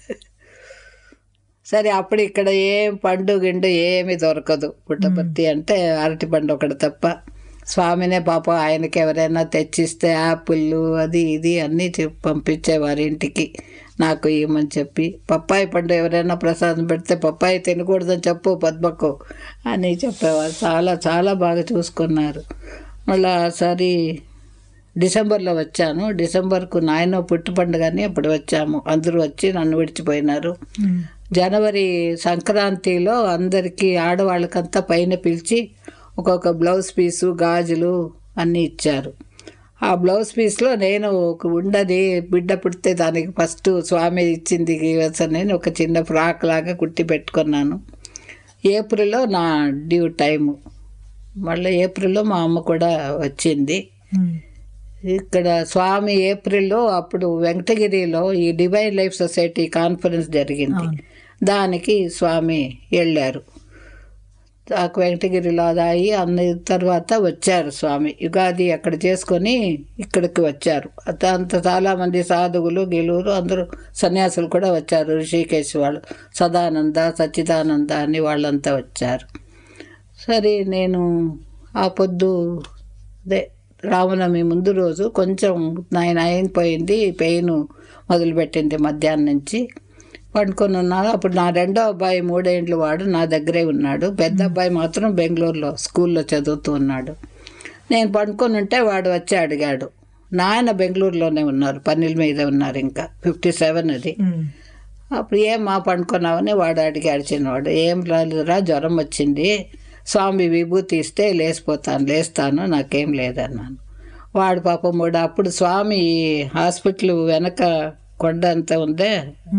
సరే, అప్పుడు ఇక్కడ ఏం పండు గిండు ఏమి దొరకదు. పుట్టపర్తి అంటే అరటి పండు ఒకటి తప్ప. స్వామినే పాపం ఆయనకి ఎవరైనా తెచ్చిస్తే యాపిళ్ళు అది ఇది అన్నీ పంపించేవారు ఇంటికి, నాకు ఇవ్వమని చెప్పి. పప్పాయి పండు ఎవరైనా ప్రసాదం పెడితే పప్పాయి తినకూడదని చెప్పు పద్మకు అని చెప్పేవారు. చాలా చాలా బాగా చూసుకున్నారు. మళ్ళీ సరి డిసెంబర్లో వచ్చాను. డిసెంబర్కు నాయన పుట్టు పండుగని అప్పుడు వచ్చాము. అందరూ వచ్చి నన్ను విడిచిపోయినారు. జనవరి సంక్రాంతిలో అందరికీ ఆడవాళ్ళకంతా పైన పిలిచి ఒక్కొక్క బ్లౌజ్ పీసు గాజులు అన్నీ ఇచ్చారు. ఆ బ్లౌజ్ పీస్లో నేను ఒక ఉండది బిడ్డ పుడితే దానికి ఫస్ట్ స్వామి ఇచ్చింది నేను ఒక చిన్న ఫ్రాక్ లాగా కుట్టి పెట్టుకున్నాను. ఏప్రిల్లో నా డ్యూ టైము. మళ్ళీ ఏప్రిల్లో మా అమ్మ కూడా వచ్చింది. ఇక్కడ స్వామి ఏప్రిల్లో అప్పుడు వెంకటగిరిలో ఈ డివైన్ లైఫ్ సొసైటీ కాన్ఫరెన్స్ జరిగింది. దానికి స్వామి వెళ్ళారు. వెంకటగిరిలో అదాయి అన్న తర్వాత వచ్చారు స్వామి. యుగాది అక్కడ చేసుకొని ఇక్కడికి వచ్చారు. అంత చాలామంది సాధువులు గెలువురు అందరూ సన్యాసులు కూడా వచ్చారు. ఋషికేశ్ వాళ్ళు, సదానంద సచ్చిదానంద అని వాళ్ళంతా వచ్చారు. సరే, నేను ఆ పొద్దు అదే రామనవమి ముందు రోజు కొంచెం నాయన అయిపోయింది, పెయిన్ మొదలుపెట్టింది మధ్యాహ్నం నుంచి. పండుకొని ఉన్నాను. అప్పుడు నా రెండో అబ్బాయి మూడేండ్లు వాడు నా దగ్గరే ఉన్నాడు. పెద్ద అబ్బాయి మాత్రం బెంగళూరులో స్కూల్లో చదువుతూ ఉన్నాడు. నేను పండుకొని ఉంటే వాడు వచ్చి అడిగాడు. నాయన బెంగళూరులోనే ఉన్నారు, పన్నెల మీద ఉన్నారు, ఇంకా ఫిఫ్టీ సెవెన్ అది. అప్పుడు ఏం మా పండుకున్నావని వాడు అడిగాడు. చిన్నవాడు, ఏం రాలేదురా, జ్వరం వచ్చింది, స్వామి విభూతి ఇస్తే లేచిపోతాను, లేస్తాను, నాకేం లేదన్నాను. వాడు పాపం మూడు అప్పుడు స్వామి హాస్పిటల్ వెనక కొండ అంతా ఉందే,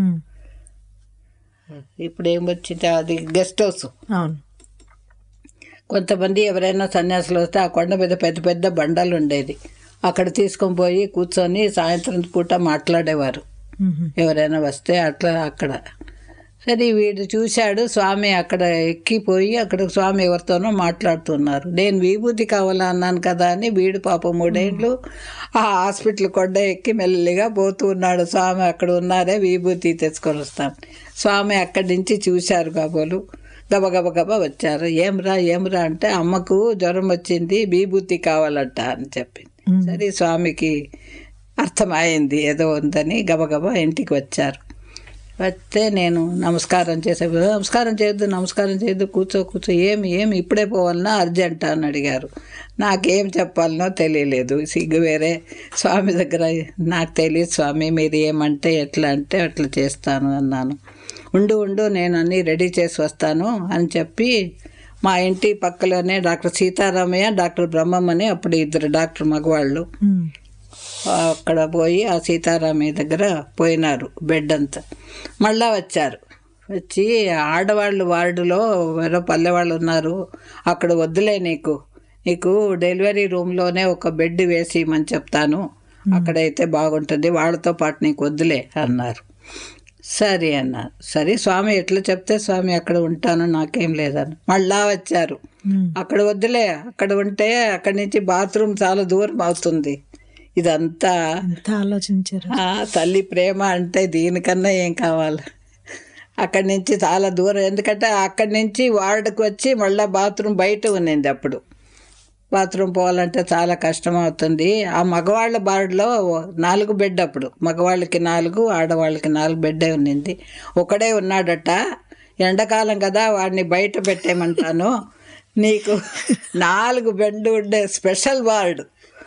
ఇప్పుడు ఏం వచ్చింది అది గెస్ట్ హౌస్. కొంతమంది ఎవరైనా సన్యాసులు వస్తే ఆ కొండ మీద పెద్ద పెద్ద బండలు ఉండేది, అక్కడ తీసుకొని పోయి కూర్చొని సాయంత్రం పూట మాట్లాడేవారు ఎవరైనా వస్తే అట్లా అక్కడ. సరే, వీడు చూశాడు స్వామి అక్కడ ఎక్కిపోయి అక్కడ స్వామి ఎవరితోనో మాట్లాడుతున్నారు. నేను విభూతి కావాలా అన్నాను కదా అని వీడు పాపం మూడేళ్ళు ఆ హాస్పిటల్ కొండ ఎక్కి మెల్లిగా పోతూ ఉన్నాడు. స్వామి అక్కడ ఉన్నారే, విభూతి తెచ్చుకొని వస్తాను. స్వామి అక్కడి నుంచి చూశారు కాబోలు, గబగబ గబ వచ్చారు. ఏమ్రా ఏమ్రా అంటే అమ్మకు జ్వరం వచ్చింది, విభూతి కావాలంట అని చెప్పింది. సరే, స్వామికి అర్థమైంది ఏదో ఉందని గబగబా ఇంటికి వచ్చారు. వస్తే నేను నమస్కారం చేసే, నమస్కారం చేయొద్దు నమస్కారం చేయొద్దు కూర్చో కూర్చో, ఏమి ఏమి ఇప్పుడే పోవాలన్నా అర్జెంట్ అని అడిగారు. నాకేం చెప్పాలనో తెలియలేదు, సిగ్గు వేరే. స్వామి దగ్గర నాకు తెలియదు స్వామి, మీరు ఏమంటే ఎట్లా అంటే అట్లా చేస్తాను అన్నాను. ఉండు ఉండు నేను అన్నీ రెడీ చేసి వస్తాను అని చెప్పి మా ఇంటి పక్కలోనే డాక్టర్ సీతారామయ్య, డాక్టర్ బ్రహ్మమ్మని, అప్పుడు ఇద్దరు డాక్టర్ మగవాళ్ళు, అక్కడ పోయి ఆ సీతారామయ్య దగ్గర పోయినారు. బెడ్ అంతా మళ్ళా వచ్చారు. వచ్చి ఆడవాళ్ళు వార్డులో వేరే పల్లెవాళ్ళు ఉన్నారు, అక్కడ వద్దులే, నీకు నీకు డెలివరీ రూమ్లోనే ఒక బెడ్ వేసి ఇమ్మని చెప్తాను, అక్కడైతే బాగుంటుంది, వాళ్ళతో పాటు నీకు వద్దులే అన్నారు. సరే అన్నారు. సరే స్వామి ఎట్లా చెప్తే స్వామి అక్కడ ఉంటాను, నాకేం లేదని మళ్ళా వచ్చారు. అక్కడ వద్దులే, అక్కడ ఉంటే అక్కడి నుంచి బాత్రూమ్ చాలా దూరం అవుతుంది. ఇదంతా ఆలోచించారు. తల్లి ప్రేమ అంటే దీనికన్నా ఏం కావాలి. అక్కడి నుంచి చాలా దూరం, ఎందుకంటే అక్కడి నుంచి వార్డుకు వచ్చి మళ్ళీ బాత్రూమ్ బయట ఉన్నింది. అప్పుడు బాత్రూమ్ పోవాలంటే చాలా కష్టం అవుతుంది. ఆ మగవాళ్ళ బార్డులో నాలుగు బెడ్, అప్పుడు మగవాళ్ళకి నాలుగు ఆడవాళ్ళకి నాలుగు బెడ్డే ఉన్నింది. ఒకడే ఉన్నాడట. ఎండాకాలం కదా, వాడిని బయట పెట్టేయమంటాను, నీకు నాలుగు బెడ్ ఉండే స్పెషల్ వార్డు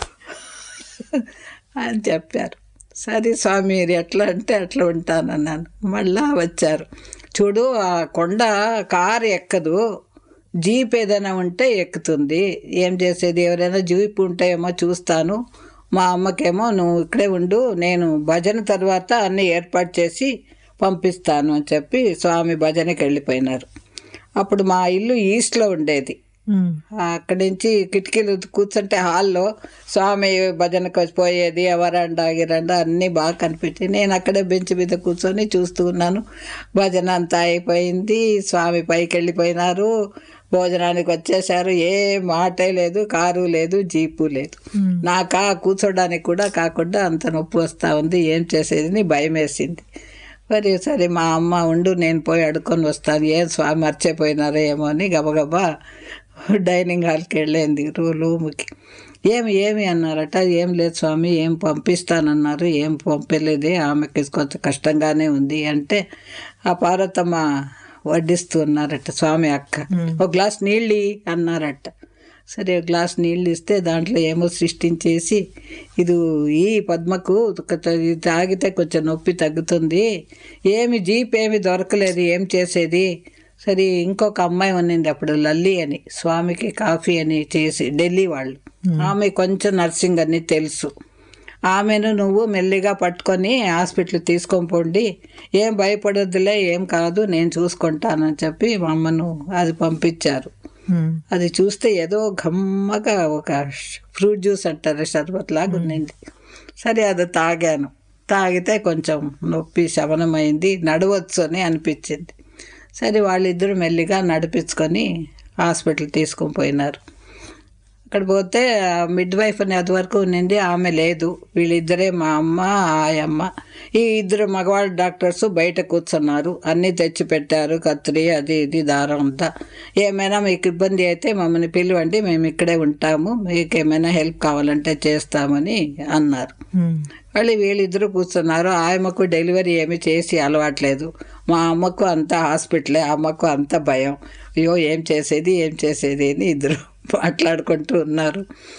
అని చెప్పారు. సరే స్వామి మీరు ఎట్లా అంటే అట్లా ఉంటానన్నాను. మళ్ళా వచ్చారు. చూడు, ఆ కొండ కారు ఎక్కదు, జీప్ ఏదైనా ఉంటే ఎక్కుతుంది, ఏం చేసేది, ఎవరైనా జీప్ ఉంటాయేమో చూస్తాను, మా అమ్మకేమో నువ్వు ఇక్కడే ఉండు, నేను భజన తర్వాత అన్నీ ఏర్పాటు చేసి పంపిస్తాను అని చెప్పి స్వామి భజనకి వెళ్ళిపోయినారు. అప్పుడు మా ఇల్లు ఈస్ట్లో ఉండేది, అక్కడి నుంచి కిటికీలు కూర్చుంటే హాల్లో స్వామి భజనకు పోయేది, వరండా గిరండా అన్నీ బాగా కనిపించాయి. నేను అక్కడే బెంచ్ మీద కూర్చొని చూస్తూ ఉన్నాను. భజన అంతా అయిపోయింది, స్వామి పైకి వెళ్ళిపోయినారు, భోజనానికి వచ్చేసారు. ఏ మాటే లేదు, కారు లేదు, జీపు లేదు. నాకా కూర్చోడానికి కూడా కాకుండా అంత నొప్పి వస్తూ ఉంది. ఏం చేసేది భయం వేసింది. మరి సరే మా అమ్మ ఉండు నేను పోయి అడుక్కొని వస్తాను, ఏం స్వామి మర్చిపోయినారో ఏమో అని గబగబా డైనింగ్ హాల్కి వెళ్ళింది రూముకి. ఏమి ఏమి అన్నారట. ఏం లేదు స్వామి, ఏం పంపిస్తానన్నారు, ఏం పంపలేదే, ఆమెకి కొంచెం కష్టంగానే ఉంది అంటే ఆ పార్వతమ్మ వడ్డిస్తూ ఉన్నారట స్వామి అక్క. ఒక గ్లాస్ నీళ్ళు అన్నారట. సరే ఒక గ్లాస్ నీళ్ళు ఇస్తే దాంట్లో ఏమో సృష్టించేసి, ఇది ఈ పద్మకు ఇది తాగితే కొంచెం నొప్పి తగ్గుతుంది, ఏమి జీప్ ఏమి దొరకలేదు, ఏం చేసేది. సరే ఇంకొక అమ్మాయి ఉన్నింది అప్పుడు లల్లి అని, స్వామికి కాఫీ అని చేసి ఢిల్లీ వాళ్ళు, ఆమె కొంచెం నర్సింగ్ అని తెలుసు. ఆమెను నువ్వు మెల్లిగా పట్టుకొని హాస్పిటల్ తీసుకొని పోండి, ఏం భయపడొద్దులే, ఏం కాదు, నేను చూసుకుంటానని చెప్పి మా అమ్మను అది పంపించారు. అది చూస్తే ఏదో గమ్మగా ఒక ఫ్రూట్ జ్యూస్ అంటారు షర్బత్ లాగా ఉన్నింది. సరే అది తాగాను. తాగితే కొంచెం నొప్పి శమనమైంది, నడవచ్చు అని అనిపించింది. సరే వాళ్ళిద్దరూ మెల్లిగా నడిపించుకొని హాస్పిటల్ తీసుకొని పోయినారు. అక్కడ పోతే మిడ్ వైఫ్ అని అది వరకు ఉన్నింది, ఆమె లేదు. వీళ్ళిద్దరే మా అమ్మ ఆయమ్మ. ఈ ఇద్దరు మగవాళ్ళ డాక్టర్స్ బయట కూర్చున్నారు, అన్నీ తెచ్చి పెట్టారు, కత్తిరి అది ఇది దారం అంతా. ఏమైనా మీకు ఇబ్బంది అయితే మమ్మల్ని పిలవండి, మేము ఇక్కడే ఉంటాము, మీకు ఏమైనా హెల్ప్ కావాలంటే చేస్తామని అన్నారు. మళ్ళీ వీళ్ళిద్దరూ కూర్చున్నారు. ఆయమ్మకు డెలివరీ ఏమి చేసి అలవాట్లేదు, మా అమ్మకు అంతా హాస్పిటలే, అమ్మకు అంత భయం. అయ్యో ఏం చేసేది ఏం చేసేది అని ఇద్దరు మాట్లాడుకుంటూ ఉన్నారు.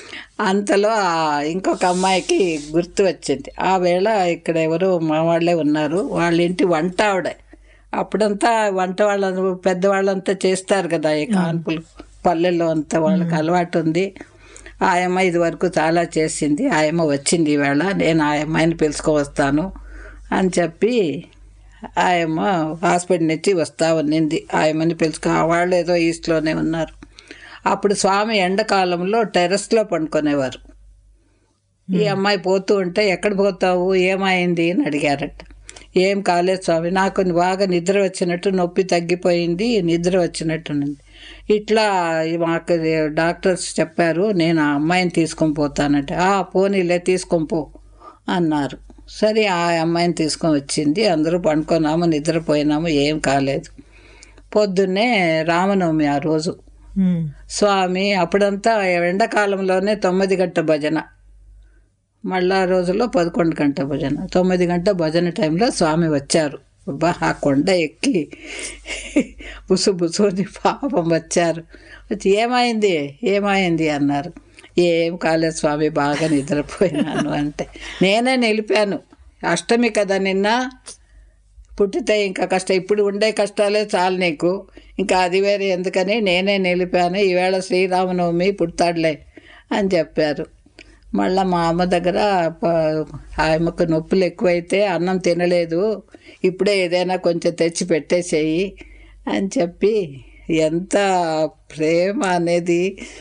అంతలో ఇంకొక అమ్మాయికి గుర్తు వచ్చింది. ఆ వేళ ఇక్కడ ఎవరు మా వాళ్ళే ఉన్నారు, వాళ్ళ ఇంటి వంట ఆవిడ. అప్పుడంతా వంట వాళ్ళ పెద్దవాళ్ళంతా చేస్తారు కదా ఈ కాన్పులు, పల్లెల్లో అంతా వాళ్ళకి అలవాటు ఉంది. ఆ అమ్మాయి ఇది వరకు చాలా చేసింది, ఆ అమ్మ వచ్చింది ఈవేళ, నేను ఆ అమ్మాయిని పిలుచుకొని అని చెప్పి ఆ అమ్మ హాస్పిటల్ నుంచి వస్తా ఉన్నింది. ఆ అమ్మని పిలుచుకో, వాళ్ళు ఏదో ఈస్ట్లోనే ఉన్నారు. అప్పుడు స్వామి ఎండాకాలంలో టెర్రస్లో పండుకునేవారు. ఈ అమ్మాయి పోతూ ఉంటే ఎక్కడ పోతావు, ఏమైంది అని అడిగారట. ఏం కాలేదు స్వామి, నాకు బాగా నిద్ర వచ్చినట్టు, నొప్పి తగ్గిపోయింది, నిద్ర వచ్చినట్టున్నది. ఇట్లా మాకు డాక్టర్స్ చెప్పారు, నేను ఆ అమ్మాయిని తీసుకొని పోతానంటే, ఆ పోనీలే తీసుకొని పో అన్నారు. సరే ఆ అమ్మాయిని తీసుకొని వచ్చింది. అందరూ పండుకున్నాము, నిద్రపోయినాము, ఏం కాలేదు. పొద్దున్నే రామనవమి ఆ రోజు. స్వామి అప్పుడంతా ఎండాకాలంలోనే తొమ్మిది గంట భజన, మళ్ళా రోజుల్లో పదకొండు గంట భజన. తొమ్మిది గంట భజన టైంలో స్వామి వచ్చారు. బా ఆ కొండ ఎక్కి బుసు బుసుని పాపం వచ్చారు. వచ్చి ఏమైంది ఏమైంది అన్నారు. ఏం కాలేదు స్వామి, బాగా నిద్రపోయినాను అంటే, నేనే నిలిపాను. అష్టమి కదా నిన్న, పుట్టితే ఇంకా కష్టం, ఇప్పుడు ఉండే కష్టాలే చాలు నీకు, ఇంకా అది వేరే ఎందుకని నేనే నిలిపాను, ఈవేళ శ్రీరామనవమి పుడతాడులే అని చెప్పారు. మళ్ళీ మా అమ్మ దగ్గర ఆయమ్మకు నొప్పులు ఎక్కువైతే అన్నం తినలేదు, ఇప్పుడే ఏదైనా కొంచెం తెచ్చి పెట్టేసేయి అని చెప్పి, ఎంత ప్రేమ అనేది.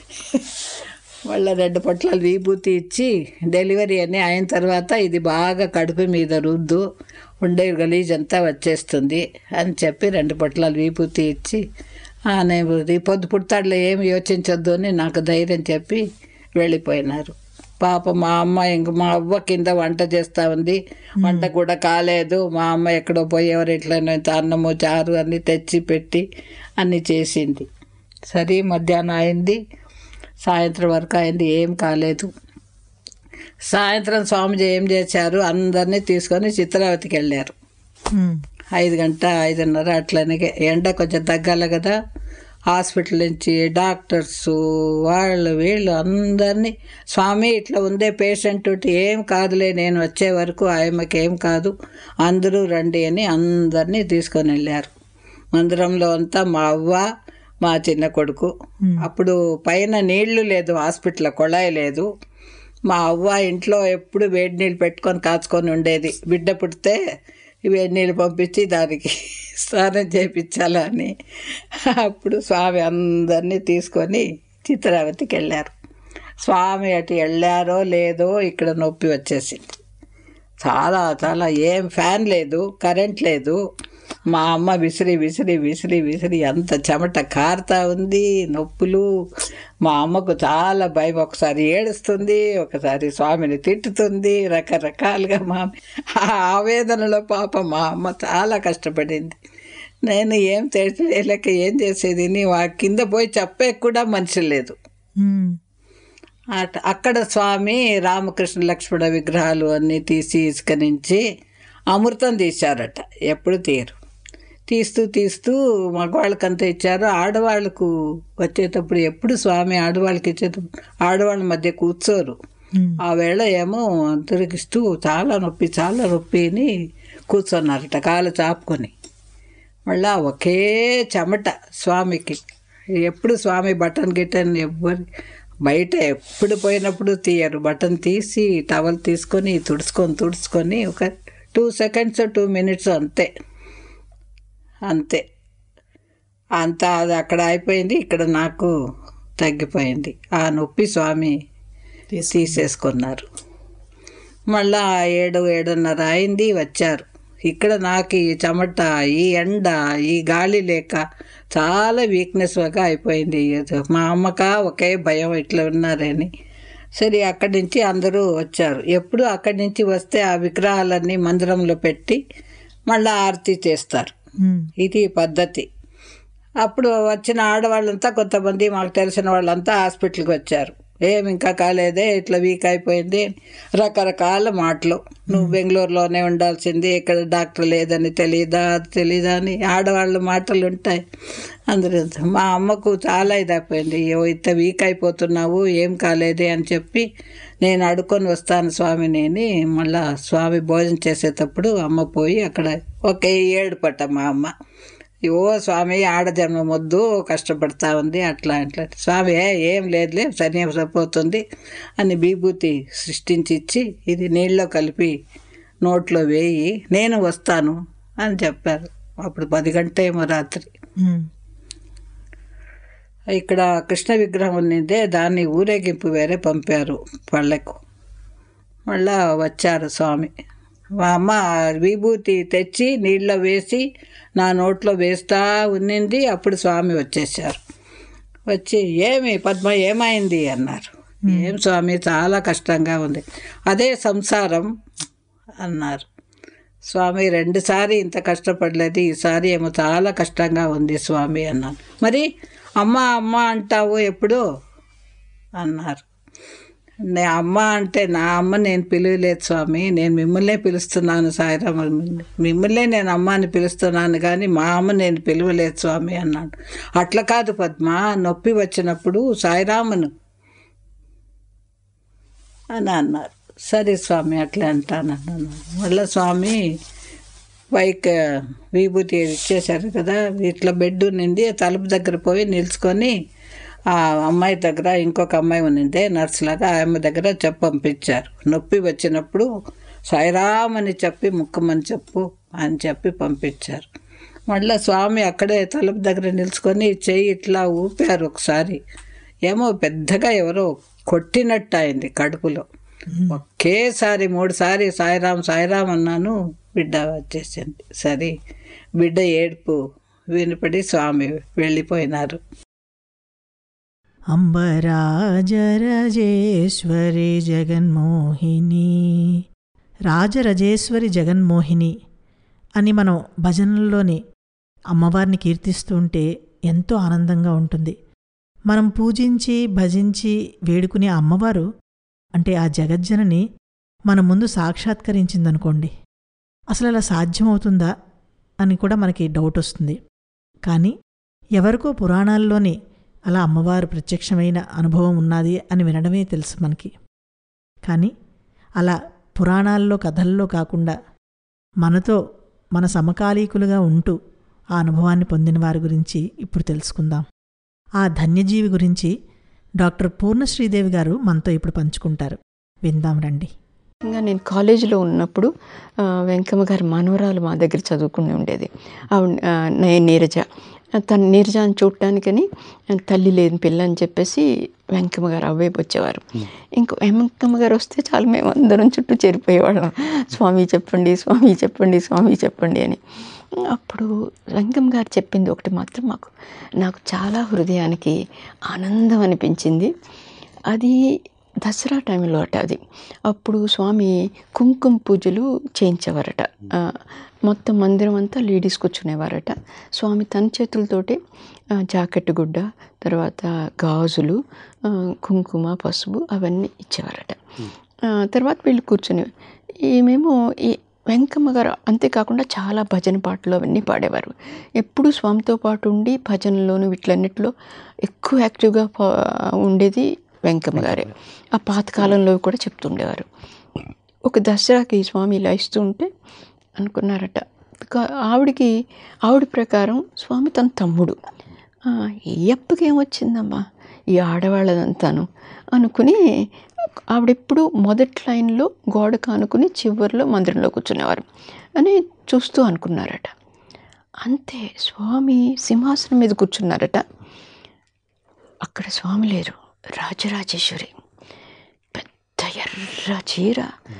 వాళ్ళ రెండు పొట్లాలు విభూతి ఇచ్చి, డెలివరీ అని అయిన తర్వాత ఇది బాగా కడుపు మీద రుద్దు, ఉండే గలీజ్ అంతా వచ్చేస్తుంది అని చెప్పి రెండు పొట్లాలు విభూతి ఇచ్చి, నేను పొద్దు పుడతాడులే ఏమి యోచించొద్దు అని నాకు ధైర్యం చెప్పి వెళ్ళిపోయినారు. పాప మా అమ్మ ఇంక మా అవ్వ కింద వంట చేస్తూ ఉంది, వంట కూడా కాలేదు. మా అమ్మ ఎక్కడో పోయేవారు, ఇట్లా అన్నము చారు అన్నీ తెచ్చి పెట్టి అన్నీ చేసింది. సరే మధ్యాహ్నం అయింది, సాయంత్రం వరకు అయింది, ఏం కాలేదు. సాయంత్రం స్వామిజీ ఏం చేశారు, అందరినీ తీసుకొని చిత్రావతికి వెళ్ళారు. ఐదు గంట ఐదున్నర అట్లనే, ఎండ కొంచెం తగ్గాలి కదా. హాస్పిటల్ నుంచి డాక్టర్స్ వాళ్ళు వీళ్ళు అందరినీ, స్వామి ఇట్లా ఉందే పేషెంట్, ఏం కాదులే, నేను వచ్చే వరకు ఆయమ్మకి ఏం కాదు, అందరూ రండి అని అందరినీ తీసుకొని వెళ్ళారు. మందిరంలో అంతా మా అవ్వ, మా చిన్న కొడుకు. అప్పుడు పైన నీళ్లు లేదు, హాస్పిటల్ కొళాయి లేదు. మా అవ్వ ఇంట్లో ఎప్పుడు వేడి నీళ్ళు పెట్టుకొని కాచుకొని ఉండేది. బిడ్డ పుడితే వేడి నీళ్ళు పంపించి దానికి స్నానం చేయించాలా అని. అప్పుడు స్వామి అందరినీ తీసుకొని చిత్రావతికి వెళ్ళారు. స్వామి అటు వెళ్ళారో లేదో ఇక్కడ నొప్పి వచ్చేసింది. చాలా చాలా ఏం ఫ్యాన్ లేదు, కరెంట్ లేదు. మా అమ్మ విసిరి విసిరి విసిరి విసిరి అంత చెమట కారుతా ఉంది, నొప్పులు. మా అమ్మకు చాలా భయం. ఒకసారి ఏడుస్తుంది, ఒకసారి స్వామిని తిట్టుతుంది, రకరకాలుగా. మా ఆ ఆవేదనలో పాప మా అమ్మ చాలా కష్టపడింది. నేను ఏం తెలియలేక ఏం చేసేది, నీ ఆ కింద పోయి చెప్పే కూడా మనిషి లేదు. అట్ అక్కడ స్వామి రామకృష్ణ లక్ష్మణ విగ్రహాలు అన్నీ తీసి ఇసుక నుంచి అమృతం తీశారట. ఎప్పుడు తీయరు. తీస్తూ తీస్తూ మగవాళ్ళకంతా ఇచ్చారు. ఆడవాళ్ళకు వచ్చేటప్పుడు ఎప్పుడు స్వామి ఆడవాళ్ళకి ఇచ్చేటప్పుడు ఆడవాళ్ళ మధ్య కూర్చోరు. ఆ వేళ ఏమో తిరిగిస్తూ చాలా నొప్పి చాలా నొప్పి అని కూర్చున్నారట కాలు చాపుకొని. మళ్ళా ఒకే చెమట స్వామికి. ఎప్పుడు స్వామి బటన్ గిటన్ ఎవ్వరు బయట ఎప్పుడు పోయినప్పుడు తీయరు. బటన్ తీసి టవల్ తీసుకొని తుడుచుకొని తుడుచుకొని ఒక టూ సెకండ్స్ టూ మినిట్స్ అంతే అంతే అంతా అది అక్కడ అయిపోయింది. ఇక్కడ నాకు తగ్గిపోయింది. ఆ నొప్పి స్వామి తీసేసుకున్నారు. మళ్ళా ఏడు ఏడున్నర అయింది, వచ్చారు. ఇక్కడ నాకు ఈ చెమట, ఈ ఎండ, ఈ గాలి లేక చాలా వీక్నెస్గా అయిపోయింది. మా అమ్మక ఒకే భయం ఇట్లా ఉన్నారని. సరే అక్కడి నుంచి అందరూ వచ్చారు. ఎప్పుడు అక్కడి నుంచి వస్తే ఆ విగ్రహాలన్నీ మందిరంలో పెట్టి మళ్ళీ ఆరతి చేస్తారు. ఇది పద్ధతి. అప్పుడు వచ్చిన ఆడవాళ్ళంతా కొంతమంది మాకు తెలిసిన వాళ్ళంతా హాస్పిటల్కి వచ్చారు. ఏమి ఇంకా కాలేదే, ఇట్లా వీక్ అయిపోయింది, రకరకాల మాటలు. నువ్వు బెంగళూరులోనే ఉండాల్సింది, ఇక్కడ డాక్టర్ లేదని తెలీదా తెలీదా అని ఆడవాళ్ళ మాటలు ఉంటాయి అందరూ. మా అమ్మకు చాలా ఇదైపోయింది. ఇంత వీక్ అయిపోతున్నావు, ఏం కాలేదే అని చెప్పి నేను అడుక్కొని వస్తాను స్వామిని అని. మళ్ళా స్వామి భోజనం చేసేటప్పుడు అమ్మ పోయి అక్కడ ఒకే ఏడుపట్ట మా అమ్మ. ఓ స్వామి ఆడజన్మ మొద్దు కష్టపడతా ఉంది అట్లా అట్లా. స్వామి ఏం లేదులే సరిగ్గా సరిపోతుంది అని విభూతి సృష్టించి ఇచ్చి ఇది నీళ్ళలో కలిపి నోట్లో వేయి నేను వస్తాను అని చెప్పారు. అప్పుడు పది గంటేమో రాత్రి. ఇక్కడ కృష్ణ విగ్రహం ఉన్నదే, దాన్ని ఊరేగింపు వేరే పంపారు పళ్ళకు. మళ్ళా వచ్చారు స్వామి. మా అమ్మ విభూతి తెచ్చి నీళ్ళలో వేసి నా నోట్లో వేస్తా ఉన్నింది. అప్పుడు స్వామి వచ్చేసారు. వచ్చి ఏమి పద్మ ఏమైంది అన్నారు. ఏం స్వామి చాలా కష్టంగా ఉంది. అదే సంసారం అన్నారు. స్వామి రెండుసారి ఇంత కష్టపడలేదు, ఈసారి ఏమో చాలా కష్టంగా ఉంది స్వామి అన్నాను. మరి అమ్మ అమ్మ అంటావు ఎప్పుడు అన్నారు. నే అమ్మ అంటే నా అమ్మ నేను పిలవలేదు స్వామి, నేను మిమ్మల్నే పిలుస్తున్నాను సాయిరామ, మిమ్మల్నే నేను అమ్మ అని పిలుస్తున్నాను కానీ మా అమ్మ నేను పిలవలేదు స్వామి అన్నాడు. అట్లా కాదు పద్మ, నొప్పి వచ్చినప్పుడు సాయిరామను అని అన్నారు. సరే స్వామి అట్లా అంటానన్నాను. మళ్ళీ స్వామి పైకి విభూతి ఇచ్చేశారు కదా, ఇట్లా బెడ్ ఉన్నింది, తలుపు దగ్గర పోయి నిల్చుకొని ఆ అమ్మాయి దగ్గర ఇంకొక అమ్మాయి ఉన్నిందే నర్సులాగా, ఆ అమ్మాయి దగ్గర చెప్పు పంపించారు. నొప్పి వచ్చినప్పుడు సాయిరామ్ అని చెప్పి ముక్కమని చెప్పు అని చెప్పి పంపించారు. మళ్ళీ స్వామి అక్కడే తలుపు దగ్గర నిల్చుకొని చెయ్యి ఇట్లా ఊపారు. ఒకసారి ఏమో పెద్దగా ఎవరో కొట్టినట్టు అయింది కడుపులో. ఒకేసారి మూడుసారి సాయిరామ్ సాయిరామ్ అన్నాను, బిడ్డ వచ్చేసింది. సరే బిడ్డ ఏడుపు వినపడి స్వామి వెళ్ళిపోయినారు. అంబరాజరాజేశ్వరి జగన్మోహిని, రాజరాజేశ్వరి జగన్మోహిని అని మనం భజనల్లోని అమ్మవారిని కీర్తిస్తుంటే ఎంతో ఆనందంగా ఉంటుంది. మనం పూజించి భజించి వేడుకునే అమ్మవారు అంటే ఆ జగజ్జనని మన ముందు సాక్షాత్కరించిందనుకోండి, అసలు అలా సాధ్యమవుతుందా అని కూడా మనకి డౌట్ వస్తుంది. కానీ ఎవరికో పురాణాల్లోని అలా అమ్మవారు ప్రత్యక్షమైన అనుభవం ఉన్నది అని వినడమే తెలుసు మనకి. కానీ అలా పురాణాల్లో కథల్లో కాకుండా మనతో మన సమకాలీకులుగా ఉంటూ ఆ అనుభవాన్ని పొందిన వారి గురించి ఇప్పుడు తెలుసుకుందాం. ఆ ధన్యజీవి గురించి డాక్టర్ పూర్ణశ్రీదేవి గారు మనతో ఇప్పుడు పంచుకుంటారు. విందాం రండి. ఇంకా నేను కాలేజీలో ఉన్నప్పుడు ఆ, వెంకమ్మ గారి మనవరాలు మా దగ్గర చదువుకుని ఉండేది. ఆవిడ ఆ, నే- నీరజ తన నీరజాన్ని చూడటానికని తల్లి లేని పిల్ల అని చెప్పేసి వెంకమ్మ గారు అవ్వేపు వచ్చేవారు. ఇంకో వెంకమ్మ గారు వస్తే చాలు మేము అందరం చుట్టూ చేరిపోయేవాళ్ళం. స్వామి చెప్పండి, స్వామి చెప్పండి, స్వామి చెప్పండి అని. అప్పుడు వెంకమ్మ గారు చెప్పింది ఒకటి మాత్రం మాకు నాకు చాలా హృదయానికి ఆనందం అనిపించింది. అది దసరా టైంలో అట. అది అప్పుడు స్వామి కుంకుమ పూజలు చేయించేవారట. ఆ, మొత్తం మందిరం అంతా లేడీస్ కూర్చునేవారట. స్వామి తన చేతులతోటి ఆ, జాకెట్ గుడ్డ, తర్వాత గాజులు, ఆ, కుంకుమ, పసుపు అవన్నీ ఇచ్చేవారట. ఆ, తర్వాత వీళ్ళు కూర్చుని ఈమెమో ఈ వెంకమ్మ గారు అంతేకాకుండా చాలా భజన పాటలు అవన్నీ పాడేవారు. ఎప్పుడు స్వామితో పాటు ఉండి భజనలోను వీటిలన్నిటిలో ఎక్కువ యాక్టివ్గా పా- ఉండేది వెంకమ్మ గారే. ఆ పాతకాలంలో కూడా చెప్తుండేవారు. ఒక దసరాకి స్వామి ఇలా ఇస్తూ ఉంటే అనుకున్నారట, కా- ఆవిడికి ఆవిడ ప్రకారం స్వామి తన తమ్ముడు, "ఆ, ఈ అప్పకి ఏమొచ్చిందమ్మా ఈ ఆడవాళ్ళదంతాను" అనుకుని ఆవిడెప్పుడు మొదటి లైన్లో గోడ కానుకుని చివరిలో మందిరంలో కూర్చునేవారు అని చూస్తూ అనుకున్నారట. అంతే స్వామి సింహాసనం మీద కూర్చున్నారట. అక్కడ స్వామి లేరు, రాజరాజేశ్వరి పెద్ద ఎర్ర చీర,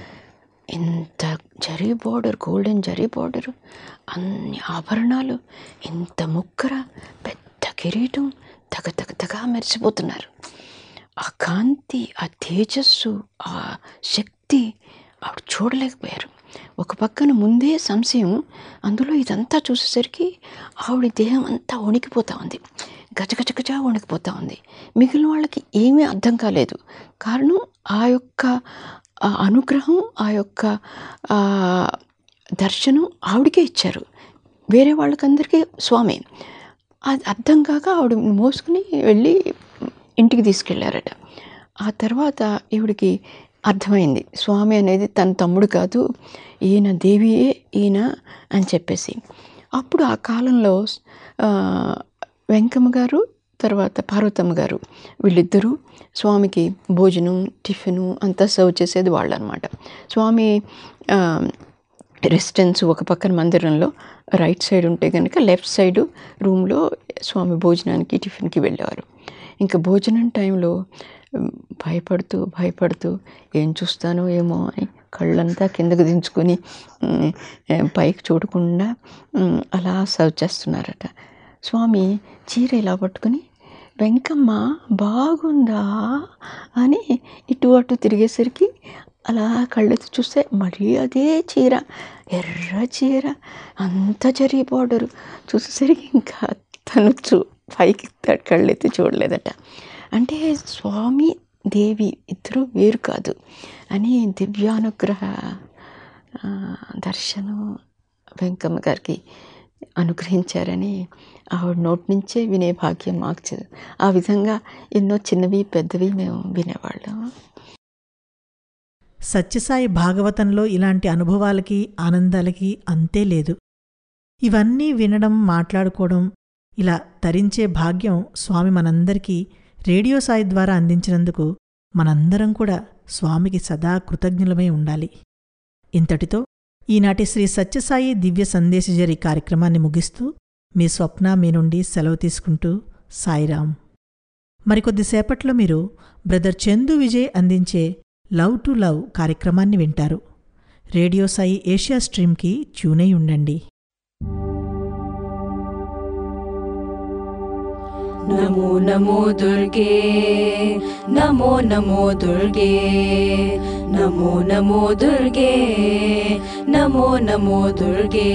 ఇంత జరీ బోర్డర్, గోల్డెన్ జరీ బోర్డరు, అన్ని ఆభరణాలు, ఇంత ముక్కర, పెద్ద కిరీటం, తగ తగ తగ మెరిసిపోతున్నారు. ఆ కాంతి, ఆ తేజస్సు, ఆ శక్తి ఆవిడ చూడలేకపోయారు. ఒక పక్కన ముందే సంశయం, అందులో ఇదంతా చూసేసరికి ఆవిడ దేహం అంతా వణికిపోతూ ఉంది, గజగజగజ వణికిపోతూ ఉంది. మిగిలిన వాళ్ళకి ఏమీ అర్థం కాలేదు. కారణం ఆ యొక్క ఆ అనుగ్రహం, ఆ యొక్క ఆ దర్శనం ఆవిడకే ఇచ్చారు. వేరే వాళ్ళకందరికీ స్వామి. అది అర్థం కాక ఆవిడ మోసుకుని వెళ్ళి ఇంటికి తీసుకెళ్ళారట. ఆ తర్వాత ఈవిడికి అర్థమైంది స్వామి అనేది తన తమ్ముడు కాదు, ఈయన దేవియే ఈయన అని చెప్పేసి. అప్పుడు ఆ కాలంలో ఆ, వెంకమ్మ గారు తర్వాత పార్వతమ్మ గారు వీళ్ళిద్దరూ స్వామికి భోజనం, టిఫిను అంతా సర్వ్ చేసేది వాళ్ళు అనమాట. స్వామి ఆ, రెసిడెన్స్ ఒక పక్కన మందిరంలో రైట్ సైడ్ ఉంటే కనుక లెఫ్ట్ సైడు రూమ్లో స్వామి భోజనానికి, టిఫిన్కి వెళ్ళేవారు. ఇంకా భోజనం టైంలో ఉమ్, భయపడుతూ భయపడుతూ ఏం చూస్తానో ఏమో అని కళ్ళంతా కిందకు దించుకొని ఉమ్, పైకి చూడకుండా ఉమ్, అలా సర్వ్ చేస్తున్నారట. స్వామి చీర ఇలా పట్టుకుని వెంకమ్మ బాగుందా అని ఇటు అటు తిరిగేసరికి అలా కళ్ళెత్తి చూస్తే మరీ అదే చీర, ఎర్ర చీర, అంత జరీ బార్డరు. చూసేసరికి ఇంకా తను చూ పైకి త- కళ్ళెత్తి చూడలేదట. అంటే స్వామి దేవి ఇద్దరు వేరు కాదు అని దివ్యానుగ్రహ ఆ, దర్శనం వెంకమ్మ గారికి అనుగ్రహించారని ఆవిడ నోటి నుంచే వినే భాగ్యం మాకు చే- ఆ విధంగా ఎన్నో చిన్నవి పెద్దవి మేము వినేవాళ్ళం. సత్యసాయి భాగవతంలో ఇలాంటి అనుభవాలకి, ఆనందాలకి అంతే లేదు. ఇవన్నీ వినడం, మాట్లాడుకోవడం, ఇలా తరించే భాగ్యం స్వామి మనందరికీ రేడియో సాయి ద్వారా అందించినందుకు మనందరం కూడా స్వామికి సదా కృతజ్ఞులమై ఉండాలి. ఇంతటితో ఈనాటి శ్రీ సత్యసాయి దివ్య సందేశజరి కార్యక్రమాన్ని ముగిస్తూ మీ స్వప్న మీ నుండి సెలవు తీసుకుంటూ సాయిరాం. మరికొద్దిసేపట్లో మీరు బ్రదర్ చందు విజయ్ అందించే లవ్ టు లవ్ కార్యక్రమాన్ని వింటారు. రేడియో సాయి ఏషియా స్ట్రీమ్కి ట్యూనై ఉండండి. नमो नमो दुर्गे नमो नमो दुर्गे नमो नमो दुर्गे नमो नमो दुर्गे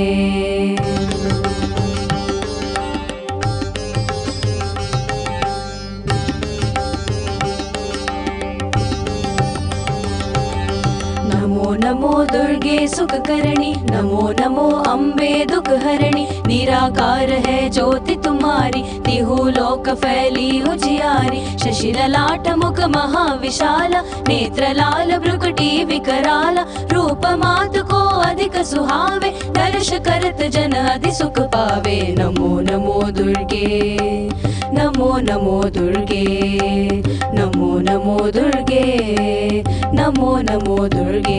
नमो नमो दुर्गे सुख करणी नमो नमो अम्बे दुख हरणी निराकार है ज्योति तुम्हारी तिहु लोक फैली उजियारी शशि ललाट मुख महाविशाला नेत्र लाल भ्रुकुटी विकराल रूप मात को अधिक सुहावे दर्श करत जन अधि सुख पावे नमो नमो दुर्गे नमो नमो दुर्गे नमो नमो दुर्गे नमो नमो दुर्गे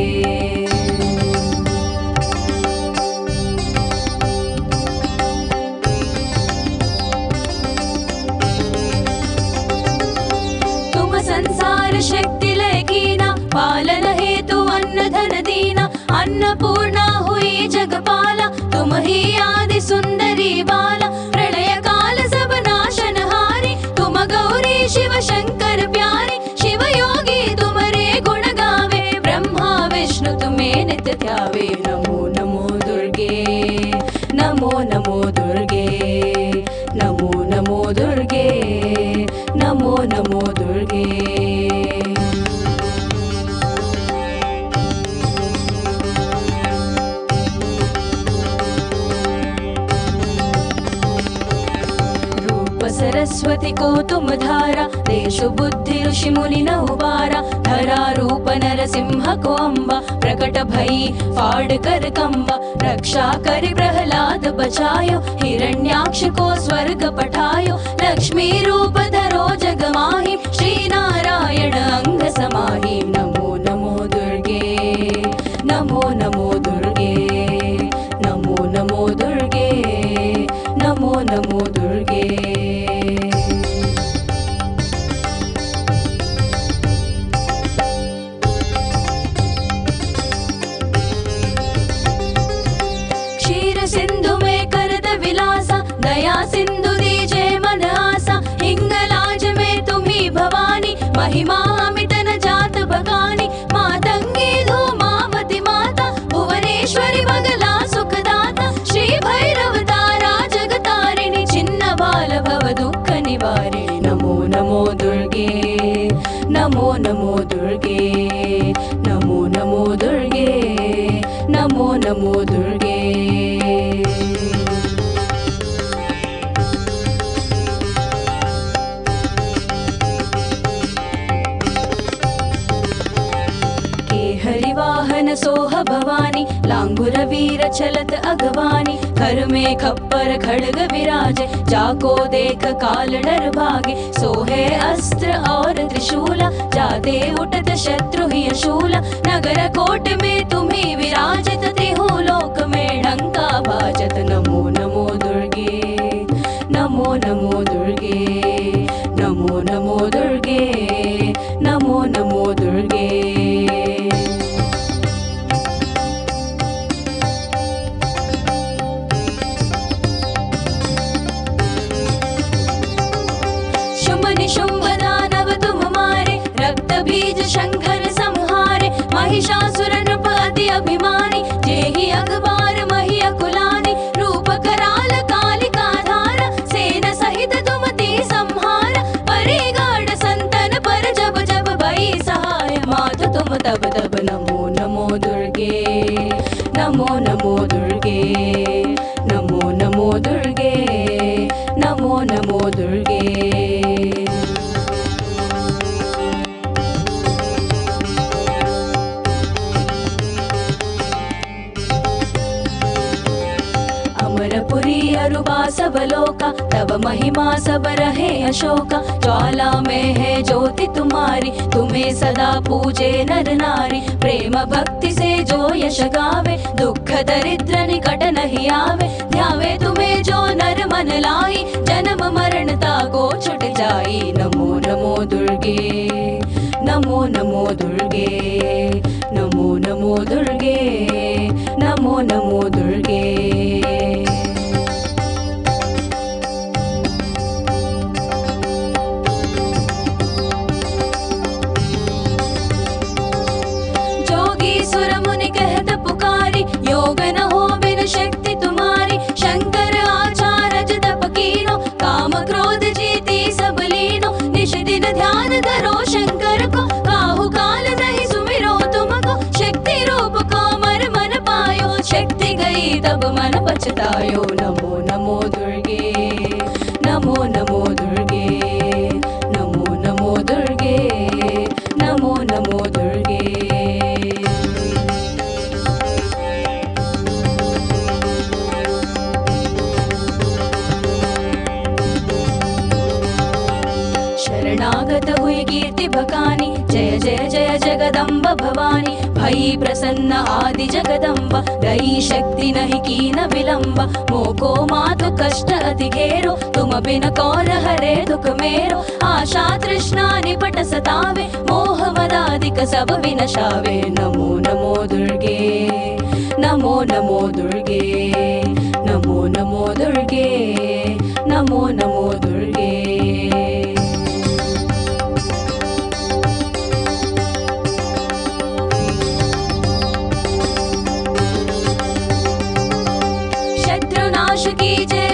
तुम संसार शक्ति लय कीना पालन हेतु अन्न धन दीना अन्नपूर्णा हुई जगपाला तुम ही आदि सुंदरी बाला प्रलय काल सब नाशनहारी तुम गौरी शिव शंकर प्यारी शिव योगी तुम्हारे गुण गावे ब्रह्मा विष्णु तुम्हें नित्य ध्यावे नमो नमो दुर्गे नमो नमो दुर्गे नमो नमो दुर्गे नमो नमो दुर्गे सरस्वती को तुम धारा देशु बुद्धि ऋषि मुनि न उबारा धरा रूप नरसिंह को अम्बा प्रकट भई फाड़ कर कंबा रक्षा कर प्रहलाद बचायो हिरण्याक्ष को स्वर्ग पठायो लक्ष्मी रूप धरो जग माहि श्री नारायण अंग समाहि नमो नमो दुर्गे नमो नमो दुर्गे नमो नमो दुर्गे नमो नमो दुर्गे सिंधु में करत विलासा दया सिंधु दीजे मन आसा हिंगलाज में तुम्ही भवानी महिमा अमित न जात बगानी मातंगी धूमावती माता भुवनेश्वरी मंगला सुखदाता श्री भैरव तारा जगतारिणी छिन्न बाल भव दुख निवारिणी नमो नमो दुर्गे नमो नमो दुर्गे नमो नमो दुर्गे नमो नमो दुर्गे हरिवाहन सोह भवानी लांगुर वीर चलत अगवानी घर में खप्पर खड़ग विराजे जाको देख काल डर भागे सोहे अस्त्र और त्रिशूला जाते उठत शत्रु ही शूला नगर कोट में तुम्ही विराजित त्रिहु लोक में डंका बाजत नमो नमो दुर्गे नमो नमो दुर्गे नमो नमो दुर्गे नमो नमो दुर्गे शुंभ दानव तुम मारे रक्त बीज शंकर संहारे महिषासुर नृप अति अभिमानी जेहि अखबार मही अकुलानी रूप कराल कालिका धारा सेना सहित तुम ती संहार परिगाढ़ संतन पर जब जब भई सहाय मातु तुम तब तब नमो नमो दुर्गे नमो नमो दुर्गे नमो नमो दुर्गे नमो नमो दुर्गे अमरपुरी अरुबा सब लोका तब महिमा सब रहे अशोका ज्वाला में है ज्योति तुम्हारी तुम्हें सदा पूजे नर नारी प्रेम भक्ति से जो यश गावे दुख दरिद्र निकट नहीं आवे ध्यावे तुम्हें जो नर मन लाई जन्म मरण ताको छुट जाई नमो नमो दुर्गे नमो नमो दुर्गे नमो नमो दुर्गे नमो नमो दुर्गे योग न हो बिन शक्ति तुम्हारी शंकर आचार्य तप कीनो काम क्रोध जीती सब लीनो निश दिन ध्यान धरो शंकर को काहू काल नहीं सुमिरो तुमको शक्ति रूप को मर मन पायो शक्ति गई तब मन पछतायो नमो नमो दुर्गे नमो नमो दुर्गे नमो नमो दुर्गे नमो नमो दुर्गे भकानि जय जय जय जगदम्ब भवानी भई प्रसन्न आदि जगदम्ब दई शक्ति नहीं कीन विलंब मोको मातु कष्ट अति घेरो तुम बिन कौन हरे दुख मेरो आशा तृष्णा निपट सतावे मोह मदादिक सब विनशावे नमो नमो दुर्गे नमो नमो दुर्गे नमो नमो दुर्गे नमो नमो दुर्गे शत्रुनाश की जय